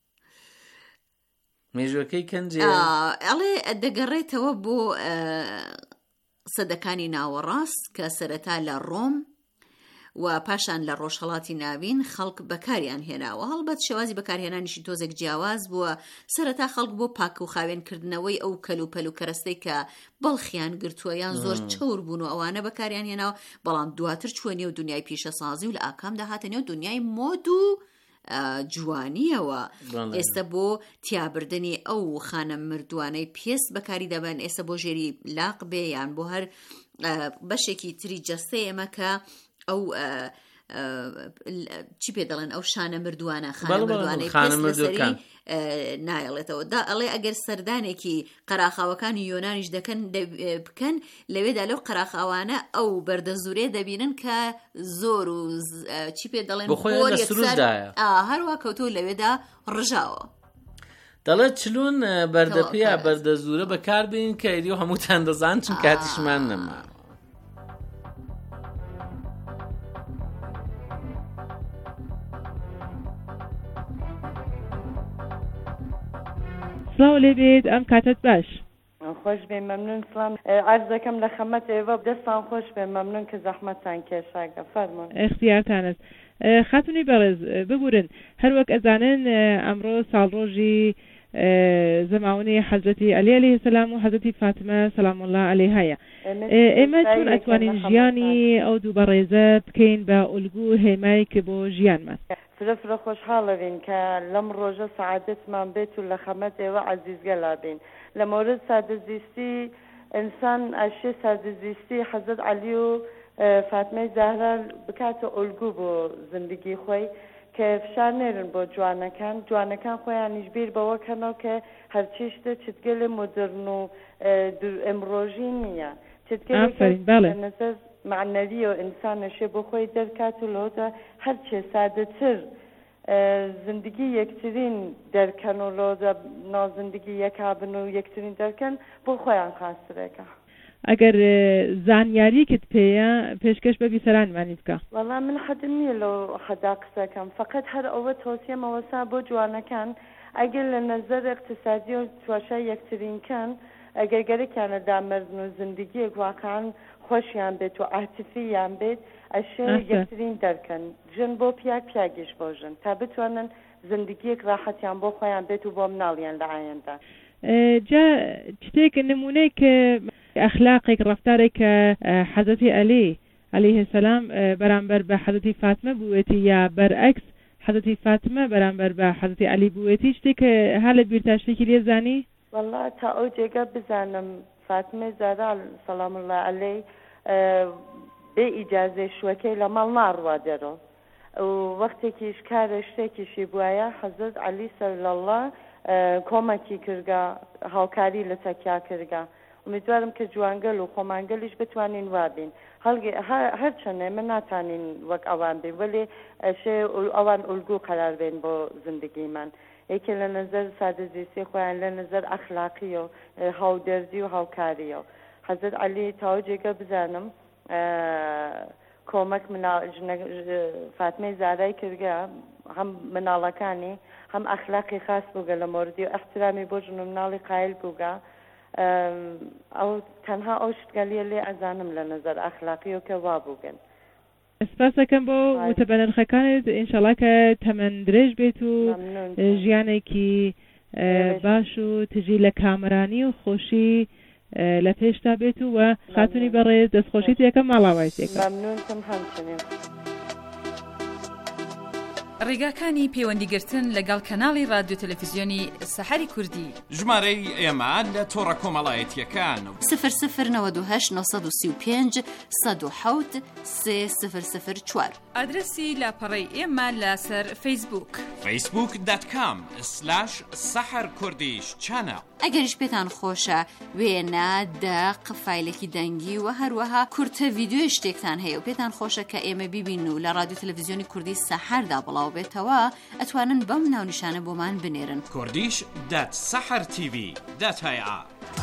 مێژوەکەی کەنجێ ئەڵێ دەگەڕێتەوە بۆ سەدەکانی ناوەڕاست کە سەرەتا لە ڕۆم و پاشان لە ڕۆژهەڵاتی ناوین خەڵک بەکاریان هێناوە هەڵبەت شێوازی بەکارهێنانیشی تۆزێک جیاواز بووە سەرەتا خەڵک بۆ پاک و خاوێنکردنەوەی ئەو کەلوپەل و کەرەستەی کە بەڵخیان گرتووە یان زۆر چەور بوون و ئەوانە بەکاریان هێناوە بەڵام دواتر چووە نێو دنیای پیشەسازی و لە ئاکامدا هاتە نێو دنیای مۆد و جوانیەوە ئێستا بۆ تیابردنی ئەو خانە مردوانەی پێست بەکاری دەبن ئێستا بۆ ژێری لاق بێ یان بۆ هەر بەشێکی تری جەستەی ئێمە کە ئەو چی پێ دەڵێن ئەو شانە مردوانە خانە مردوانەی پێست لەسەری نایەڵێتەوە دا ئەڵێ ئەگەر سەردانێکی قەراخاوەکانی یۆنانیش دەکەن بکەن لەوێدا لەو قەراخاوانە ئەو بەردەزورێ دەبینن کە زۆر و چی پێ دەڵێن هەروە کەوتۆ لەوێدا ڕژاوە دەڵێت چلون بەردەپێیا بەردەزورە بەکاربین کە ئیدی و هەمووتان دەزان چون کاتیشمان نەما سڵاو لێ بێت ئەم کاتت باش خۆش بێ مەمنون سڵام عەرزەکەم لە خەمەت ئێوە دەستان خۆش بێ مەمنون کە زەحمەتان کێشاگە فەرموون اختیارتانت خاتونی بەڕێز ببورن هەروەک ئەزانن ئەمڕۆ ساڵڕۆژی زەماوەی حەزرەتی عەلی عەلەیهی سەلام و حەزرەتی فاتمە سەلام الله عەلەیهاە ئێمە چۆن ئەتوانین ژیانی ئەو دوو بەڕێزە بکەین بە ئولگو و هێمایک بۆ ژیانمان فرە خۆشحاڵەبین کە لەم ڕۆژە سەعادەتمان بێت و لە خەمەت ئێوە عەزیزگەلابین لە مورد سادەزیستی ئینسان ئەشێ سادەزیستی حەزرەت عەلی و فاتمەی زەهرا بکاتە ئولگو بۆ زندگی خۆی کە فشار نێرن بۆ جوانەکان خۆیانیش بیر بەوەکەنەوە کە هەرچی شتە چتگەلێ مدرن و ئەمڕۆژی نییە چتگەلێنەزەر معنەوی و ئینسانەشێ بۆ خۆی دەرکات و لۆدا هەرچێ سادەتر زندگی یەکترین دەرکەن و لۆدا ناوزندگی یەکابن و یەکترین دەرکەن بۆ خۆیان خاسترێکە. ئەگەر زانیاریکت پێیە پێشکەش بە بیسەرانمانی بکە. وەڵام من حەدم نییە لەو حەدا قسەکەم فقط هەر ئەوە تۆسیەمەوەسا بۆ جوانەکان ئەگەر لە نەزەر اقتصادی و تواشای یەکترینکەن ئەگەر گەرەکیانە دامەردن و زندگی گواکان خۆشیان بێت و عاتفیان بێت ئەشێ یەکترین دەرکەن ژن بۆ پیاگیش بۆ ژن تا بتوانن زندگیەک ڕاحەتیان بۆ خۆیان بێت و بۆ مناڵیان لە ئایندا. جا شتێک نمونەیەک ئەخلاقێک ڕەفتارێک کە حەزەتی عەلەیه السەلام بەرامبەر بە حەزەتی فاتمە بووێتی یا بەرعەکس حەزەتی فاتمە بەرامبەر بە حەزەتی عەلی بووێتی شتێک هەر لە بیرتا شتێکی لێزانی؟ والله تا ئەو جێگە بزانم فاتمە زارا سەلام الله عەلەی بێ ئیجازەی شوەکەی لە ماڵ ناڕوا دەرۆ و وەختێکیش کارە شتێکیشی بووایە حەزەت عەلی سەلەڵڵا کۆمەکی کردگا هاوکاری لە تەکیا کردگا. امیدوارم کە جوانگەل و خۆمانگەلیش بتوانین وابین هەرچەنێ من ناتانین وەک ئەوان بین وەلێ ئەشێ ئەوان ئولگو قەرار بێن بۆ زندگیمان. یەکێ لە نەزەر سادەزیستی خۆیان لە نەزەر ئەخلاقی و هاودەردی و هاوکاریە. حەزەت عەلی تاوە جێگە بزانم کۆمەک فاتمەی زارای کردگە هەم مناڵەکانی هەم ئەخلاقی خاص بووگە لە مۆردی و ئەحترامی بۆ ژن و مناڵی قایل بووگە. ئەو تەنها ئەو شتگەلیە لێ ئەزانم لە نەزەر ئەخلاقی و کە وا بووگەن. سپاسەکەم بۆ وتەبەنرخەکانت ئینشەڵا کە تەمەن درێژ بێت و ژیانێکی باش و تژی لە کامرانی و خۆشی لە پێشتا بێت و خاتونی بەڕێز دەستخۆشیت یەکەم ماڵاوایتێکە. مەمنونتم هەمچنین. ڕێگاکانی پەیوەندیگرتن لەگەڵ کەناڵی رادیۆ تەلەڤیزیۆنی سەحەری کوردی ژمارەی ئێمە لە تۆڕە کۆمەڵایەتیەکان 0098 935 107 3004 ئادرسی لاپەڕەی ئێمە لەسەر فەیسبووک facebook.com/saharkurdish ئەگەریش پێتان خۆشە وێنە دەق فایلێکی دەنگی و هەروەها کورتە ڤیدیۆی شتێکتان هەیە و پێتان خۆشە کە ئێمە بیبین و لە رادیۆ تەلەڤیزیۆنی کوردی سەحەردا بڵاو بێتەوە ئەتوانن بەم ناونیشانە بۆمان بنێرن kurdish.sahartv.ir.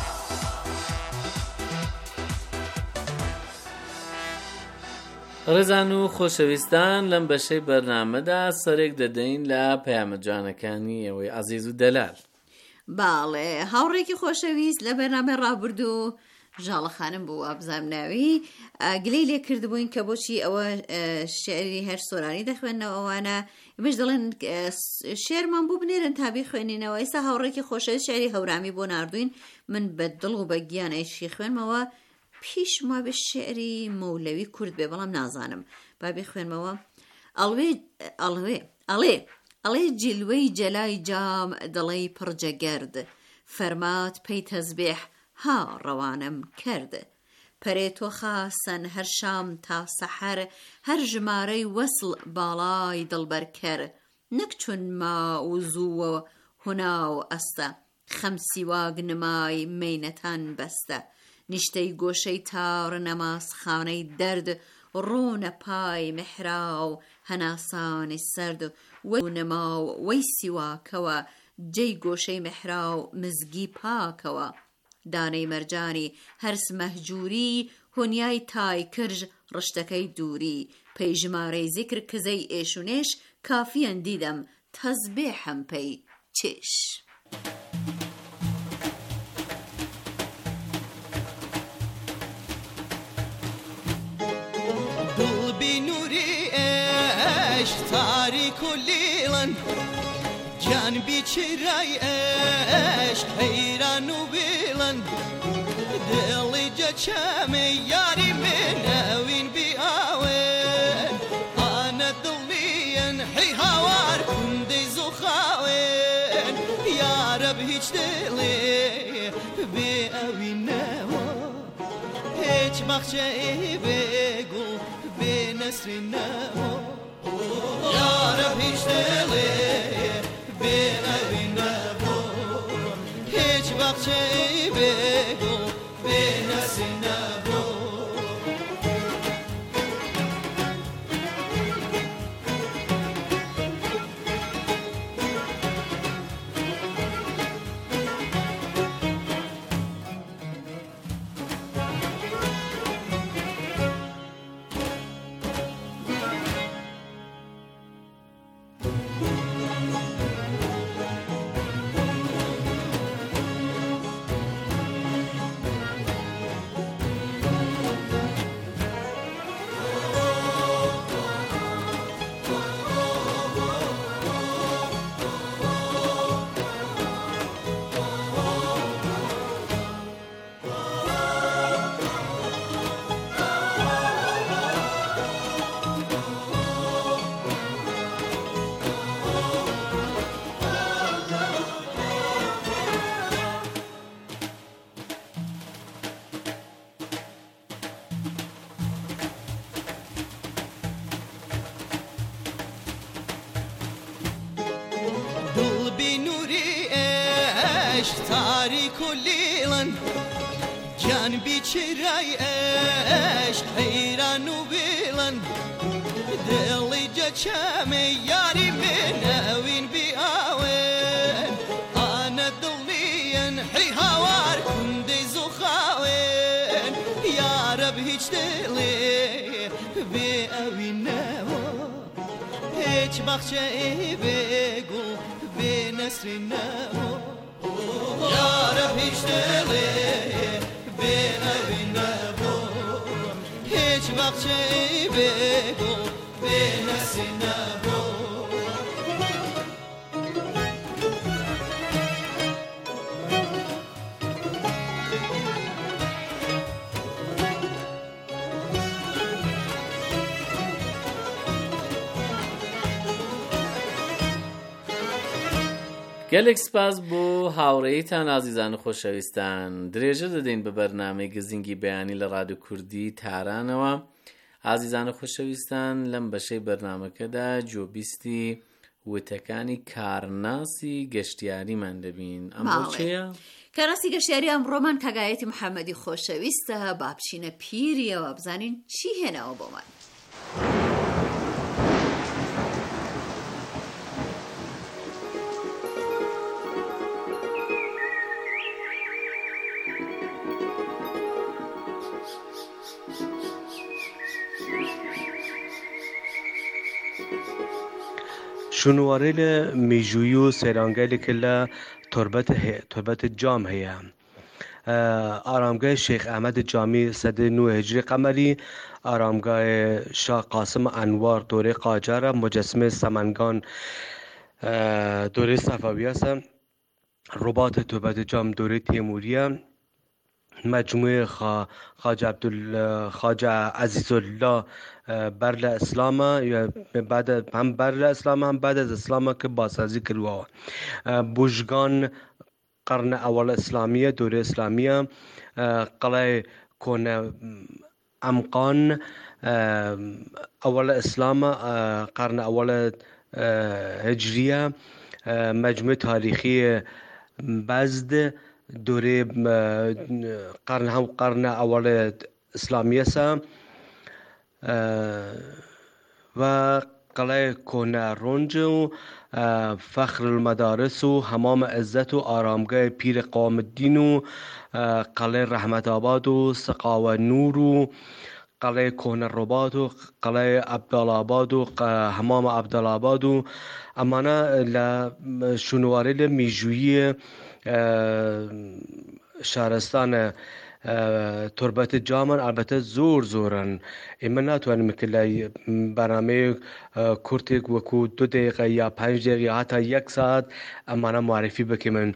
ڕێزان و خۆشەویستان لەم بەشەی بەرنامەدا سەرێک دەدەین لە پەیامەجانەکانی ئەوەی عەزیز و دەلال. باڵێ هاوڕێکی خۆشەویست لە بەرنامەی ڕابردوو ژاڵە خانم بوو ئابزانناوی گلەی لێ کردبووین کە بۆچی ئەوە شێعری هەر سۆرانی دەخوێنەوە ئەوانە ئێمەش دەڵێن شێرمان بوو بنێرن تا بیخوێنینەوە. ئێستا هاوڕێکی خۆشەویست شێعری هەورامی بۆ ناردوین من بە دڵ و بە گیانەیشی خوێنمەوە پیش ما بە شێعری مەولەوی کورد بێ بەڵام نازانم با بخوێنمەوە. ئەڵێ جیلوەی جەلای جام دڵەی پڕجەگەرد فەرمات پەی تەزبێح ها ڕەوانم کرد پەرێ تۆ خاسەن هەر شام تا سەحەر هەر ژمارەی وەسڵ باڵای دڵبەر کرد نەک چون ما و زووە هونا و ئەستە خەمسی واگ نمای مینەتان بەستە نیشتەی گۆشەی تاڕ نەماس خانەی دەرد ڕوونە پای محراو هەناسانی سرد و نەماو وەی سیواکەوە جێی گۆشەی محراو مزگی پاکەوە دانەی مەرجانی هەرس مەهجووری هۆنیای تای کرژ ڕشتەکەی دووری پەی ژمارەی زیکر کزەی ئێشونێش کافیەن دیدەم تەزبێحم پەی چێش. تاریک و لیلن جان بیچرای عشق حیران و بیلن دلی جچم یاری من اوین بی آوین آن دلین حی هوار کندی زخاوین یا رب هیچ دلی بی اوین نما هیچ بخچه بگو بی نسر نما يا رب اشتغلي بينا بنبون هيج بخشي بيقو بينا سنبون تاریک و لیلن جان بیچرای عشق حیران و بیلن دلی جچم یاری من اوین بی آوین آنا دلین حی هوار کندی زخاوین یا رب هیچ دلی بی اوین نوا هیچ بخشه بگو بی نصر نوا يا رب اشتغلي بينا بنبون هيج بخشي بيقو بينا سنبون گەلێک سپاس بۆ هاوڕێیتان ئازیزان و خۆشەویستان. درێژە دەدەین بە بەرنامەی گزینگی بەیانی لە ڕادیۆ کوردی تارانەوە. ئازیزان و خۆشەویستان لەم بەشەی بەرنامەکەدا جۆبیستی وتەکانی کارناسی گەشتیاریمان دەبین. ئەمڕۆ چییە؟ کارناسی گەشتیاری ئەمڕۆمان کاگایەتی محەممەدی خۆشەویستە. با بچینە پیریەوە بزانین چی هێناوە بۆمان. شنوارێ لە میژووی و سەیرانگەلێکە لە تۆربەت جام هەیە. ئارامگای شێخ ئەحمەد جامی سەدە 9 هجری قەمەری، ئارامگای شاه قاسم ئەنوار دۆرەی قاجارە، مجسمه سەمەنگان دۆرەی سەفەویەسە، ڕۆبات تۆربەت جام دۆرەی تێموریە، مجموعه خواجه عزیزالله بر اسلام بعد هم بر اسلام هم بعد از اسلام که بازسازی کردوه. بوشگان قرن اول اسلامیه، دوره اسلامیه، قلعه کونه امقان اول اسلام قرن اول هجریه، مجموعه تاریخی بزد دوره قرن اول اسلامیه سه و قلعه کونه رنج و فخر المدارس و حمام عزت و آرامگاه پیر قوام الدین و قلعه رحمت آباد و سقاوه نور و قلعه کونه رباط و قلعه عبدالآباد و حمام عبدالآباد و امانه لشنواری لمیجویی شهرستان تربت جامن البته زورن ایمن نتوانیم که برنامه کورتک وکو 2 دقیقه یا 5 دقیقه یا حتی 1 ساعت امانه معرفی بکنم.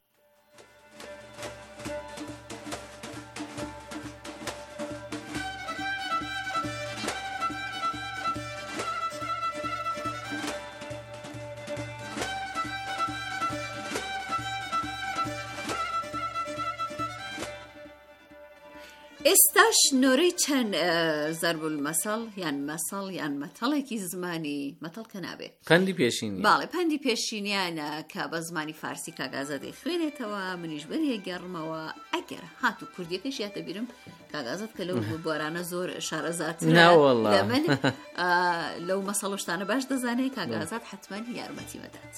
ئێستاش نۆرەی چەند زەرب المەسەڵ یان مەسەڵ یان مەتەڵێکی زمانی مەتەڵ کە نابێ پەندی پێشینی باڵێ پەندی پێشینیانە کە بە زمانی فارسی کاگازە دەیخوێنێتەوە منیش بەریە گەڕمەوە ئەگەر هات و کوردیەکەش یاتە بیرم کاگازت کە لەو بۆرانە زۆر شارەزاترا لە من لەو مەسەڵشتانە باش دەزانێت کاگازات حتمما یارمەتی بەدات.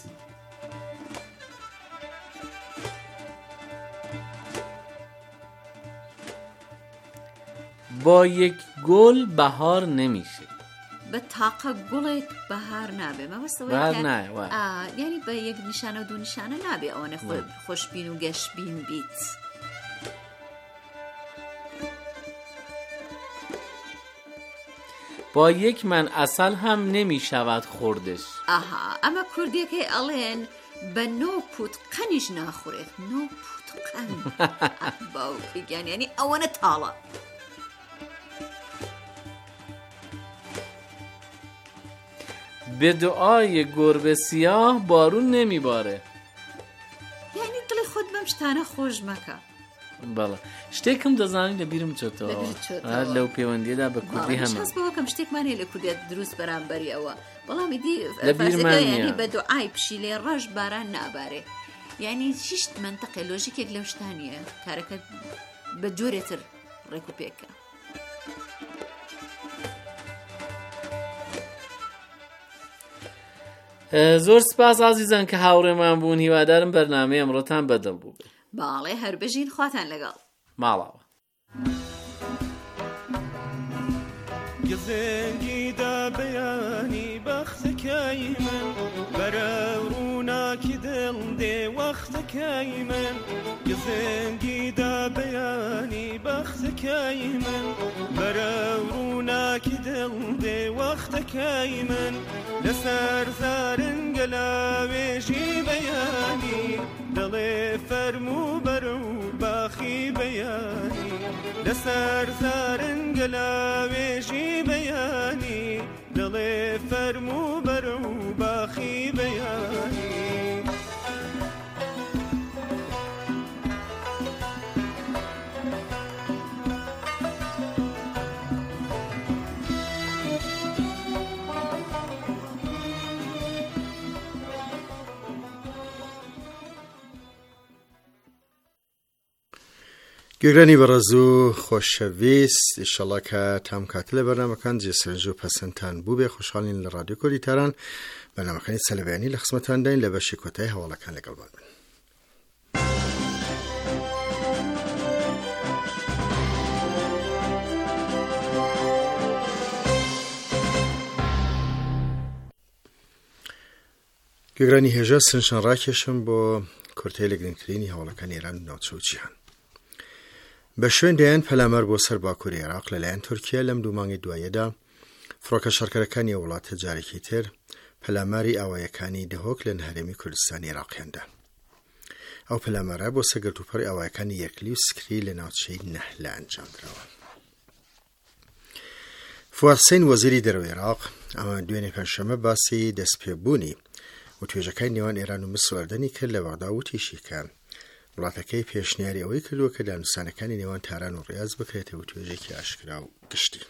با یک گل بهار نمیشه. بە تاقە گوڵێک بەهار نابێ مەبەستەوە یعنی بە یەک نیشانە و دوو نیشانە نابێ ئەوەنە خۆشبین و گەشبین بیت. با یک من اصل هم نمیشود خوردش. ئەمە کوردیەکەی ئەڵێن بە نۆ پوت قەنیش ناخورێت. نۆ پوت قەن باوکیان یعنی ئەوەنە تاڵە. به دعای گربه سیاه بارون نمیباره. یعنی دڵی خۆت بەم شتانە خۆش مەکە. بەڵێ شتێکم دەزانین لە بیرم چۆتەوە لەو پەیوەندیەدا بە کوردی هەمە بەوەکەم شتێکمان هەیە لە کوردیت دروست بەرامبەری ئەوە بەڵام دی فارسیەکە بە دوعای پشیلێ ڕەش باران نابارێ. یعنی هیچ منتەقێ لۆژیکێک لەو شتانیە کارەکە بە جۆرێتر ڕێک و پێکە. زۆر سپاس ئازیزان کە هاوڕێمان بوون. هیوادارم بەرنامەی ئەمڕۆتان بەدڵ بوو. باڵێ هەر بەژین خواتان لەگەڵ ماڵاوە. گزنگیدا بەیانی بەختەکەی من بەرە ڕووناکی دڵ دێ وەختەکەی من گزنگیدا بەیانی بەختەکەی من بەرە ڕووناکی دڵ دێ وەختەکەی من لەسەر زارنگە لاوێژی بەیانی دڵێ فەرموو بەرە و باخی بەیانی لەسەر زارنگە لاوێژی بەیانی دڵێ فەرموو بەرە و باخی بەیانی گوێگرانی بەڕێز و خۆشەویست ئینشەڵڵا کە تام کات لە بەرنامەکان جێسەرنج و پەسەندتان بوو بێ. خۆشحاڵین لە ڕادیۆ کوردی تاران بەرنامەکانی سەلەبیانی لە خزمەتتان داین لە بەشی کۆتایی هەواڵەکان لەگەڵمان بن. گوێگرانی هێژە سنشان ڕاکێشم بۆ کورتەی لە گرنگترینی هەواڵەکانی ئێران و ناوچە و جیهان. بە شوێن دەیان پەلامار بۆ سەر باکووری عێراق لەلایەن تورکیا لەم دوو مانگی دوایەدا فڕۆکە شەڕکەرەکانی وڵاتە جارێکی تر پەلاماری ئاوایەکانی دهۆک لە هەرێمی کوردستانی عێراقیاندا. ئەو پەلامارە بۆ سەرگرتوپەڕی ئاوایەکانی یەکلی و سکری لە ناوچەی نەهلە ئەنجامدراوە. فواد حوسێن وەزیری دەرەوەی عێراق ئەمە دوێنێ پێنجشەممە باسی دەستپێبوونی و توێژەکانی نێوان ئێران و مسر وەردەنی کرد لە بەغدا وتیشی کە وڵاتەکەی پێشنیاری ئەوەی کردووە کە دانووسانەکانی نێوان تاران و ڕیاز بکرێتەوە توێژێکی ئاشکرا و گشتی.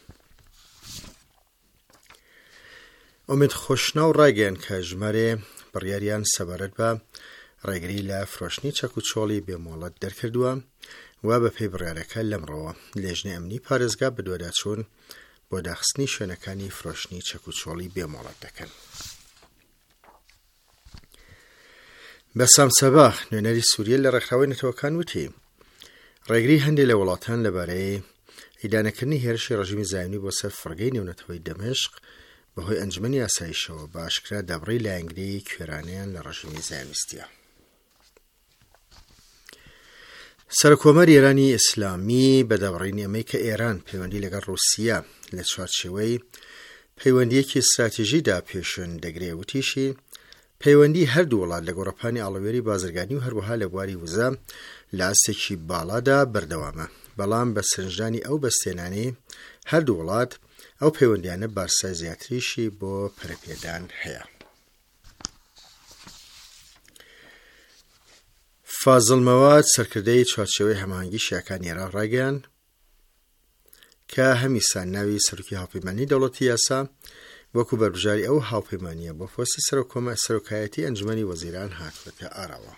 ئومێد خۆشناو ڕاگەیان کە ژمارە بڕیاریان سەبارەت بە ڕێگری لە فرۆشتنی چەک و چۆڵی بێمۆڵەت دەرکردووە و بە پێی بڕیارەکە لەمڕەوە لێژنەی ئەمنی پارێزگا بە دووەداچوون بۆ داخستنی شوێنەکانی فرۆشتنی چەک و چۆڵی بێمۆڵەت دەکەن. بەسام سەباح نوێنەری سووریە لە ڕێکخراوەی نەتەوەکان وتی ڕێگری هەندێک لە وڵاتان لەبارەی ئیدانەکردنی هێرشی ڕژیمی زایمنی بۆ سەر فڕگەی نێونەتەوەی دەمەشق بەهۆی ئەنجومەنی ئاسایشەوە بە ئاشکرا دابڕی لایەنگری کوێرانیان لە ڕژیمی زایمیستیە. سەرکۆمەری ئێرانی ئیسلامی بە دابڕینی ئەمەی کە ئێران پەیوەندی لەگەڵ ڕووسیا لە چوارچێوەی پەیوەندیەکی استراتیژیدا پێشون دەگرێ وتیشی پەیوەندی هەردوو وڵات لە گۆڕەپانی ئاڵەوێری بازرگانی و هەروەها لە بواری وزە لە ئاستێکی باڵادا بەردەوامە، بەڵام بە سرنجدانی ئەو بەستێنانەی هەردوو وڵات ئەو پەیوەندیانە بارسای زیاتریشی بۆ پەرەپێدان هەیە. فازڵ مەواد سەرکردەی چوارچێوەی هەماهەنگی شیعەکانی عێراق ڕاگەیاند کە هەمیسان ناوی سەرۆکی هاوپەیمانی دەوڵەتی یاسا وەکو بەربژاری ئەو هاوپەیمانیە بۆ پۆستی سەرۆکایەتی ئەنجومەنی وەزیران هاتووەتە ئاراوە.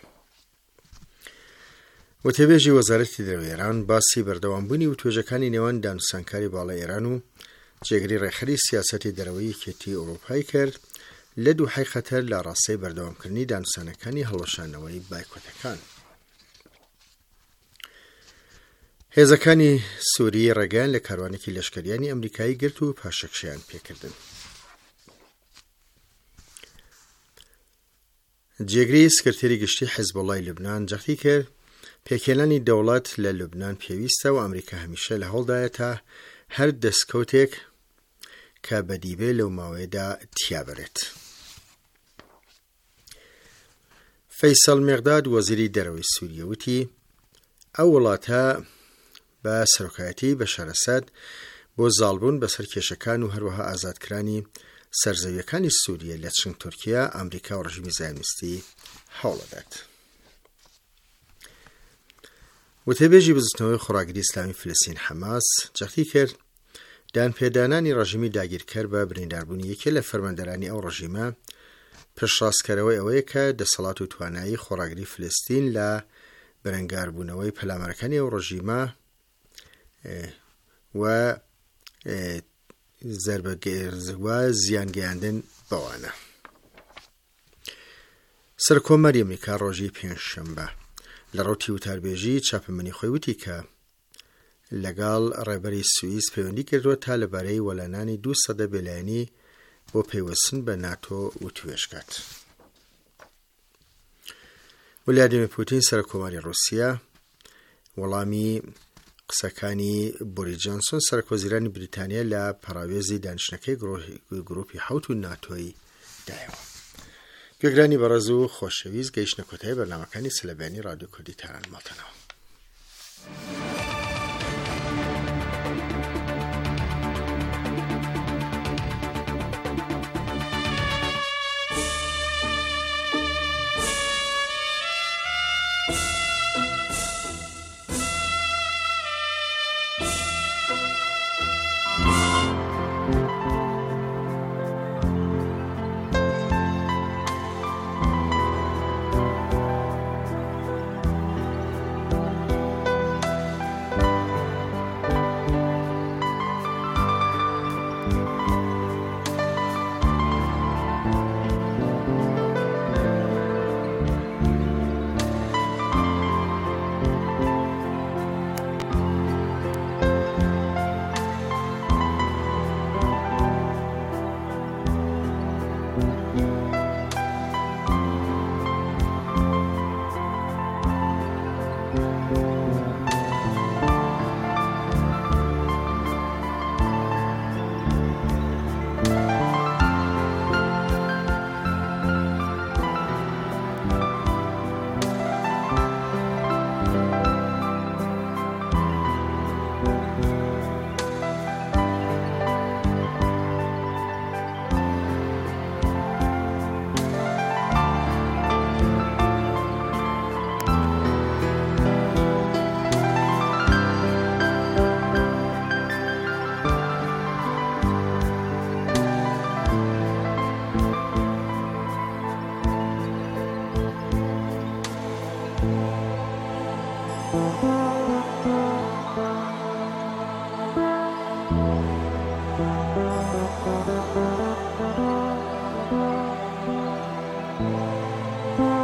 وتێبێژی وەزارەتی دەرەوەی ئێران باسی بەردەوامبوونی و توێژەکانی نێوان دانوسانکاری باڵای ئێران و جێگری ڕێخەری سیاسەتی دەرەوەی یەکێتی ئەوروپای کرد لە دووحەی خەتەر لە ڕاستەی بەردەوامکردنی دانوسانەکانی هەڵەشانەوەی بایکۆتەکان. هێزەکانی سووری ڕێگەیان لە کاروانێکی لەشکریانی ئەمریکایی گرت و پاشەکشیان پێکردن. جێگری سکرتێری گشتی حیزبوڵای لوبنان جەختی کرد پێکێنانی دەوڵەت لە لوبنان پێویستە و ئەمریکا هەمیشە لە هەوڵدایە تا هەر دەستکەوتێک کە بەدیبێ لەو ماوەیەدا تیابێت. فەیسەڵ مێغداد وەزیری دەرەوەی سووریە وتی ئەو وڵاتە بە سەرۆکایەتی بەشار ئەسەد بۆ زاڵبوون بەسەر کێشەکان و هەروەها ئازادکرانی سەرزەویەکانی سووریە لە چنگ تورکیا ئەمریکا و ڕژیمی زایۆنیستی هەوڵەدات. وتێبێژی بزوتنەوەی خۆراگری ئیسلامی فلەستین حەماس جەختی کرد دانپێدانانی ڕژیمی داگیرکەر بە برینداربوونی یەکێ لە فەرماندەرانی ئەو ڕژیمە پشتڕاستکەرەوەی ئەوەیە کە دەسەڵات و توانایی خۆراگری فلەستین لە بەرەنگاربوونەوەی پەلامارەکانی ئەو ڕژیمە و زیانگەیاندن بەوانە. سەرکۆمەری ئەمریکا ڕۆژی پێنجشەمبە لە ڕوتی وتاربێژی چاپەمەنی خۆی وتی کە لەگەڵ ڕێبەری سوئیس پەیوەندی کردووە تا لەبارەی وەلانانی 200 بێلایەنی بۆ پەیوەستن بە ناتۆ و توێژکات. ولادیمیر پوتین سەرکۆمەری رووسیا وەڵامی قسەکانی بۆری جۆنسۆن سەرۆکوەزیرانی بریتانیا لە پەراوێزی دانیشتنەکەی گروپی حەوت و ناتۆی دایەوە. گوێگرانی بەڕێز و خۆشەویست گەیشتنە کۆتایی بەرنامەکانی سلەبیانی ڕادیۆ کوردی تاران ماڵتەنەوە.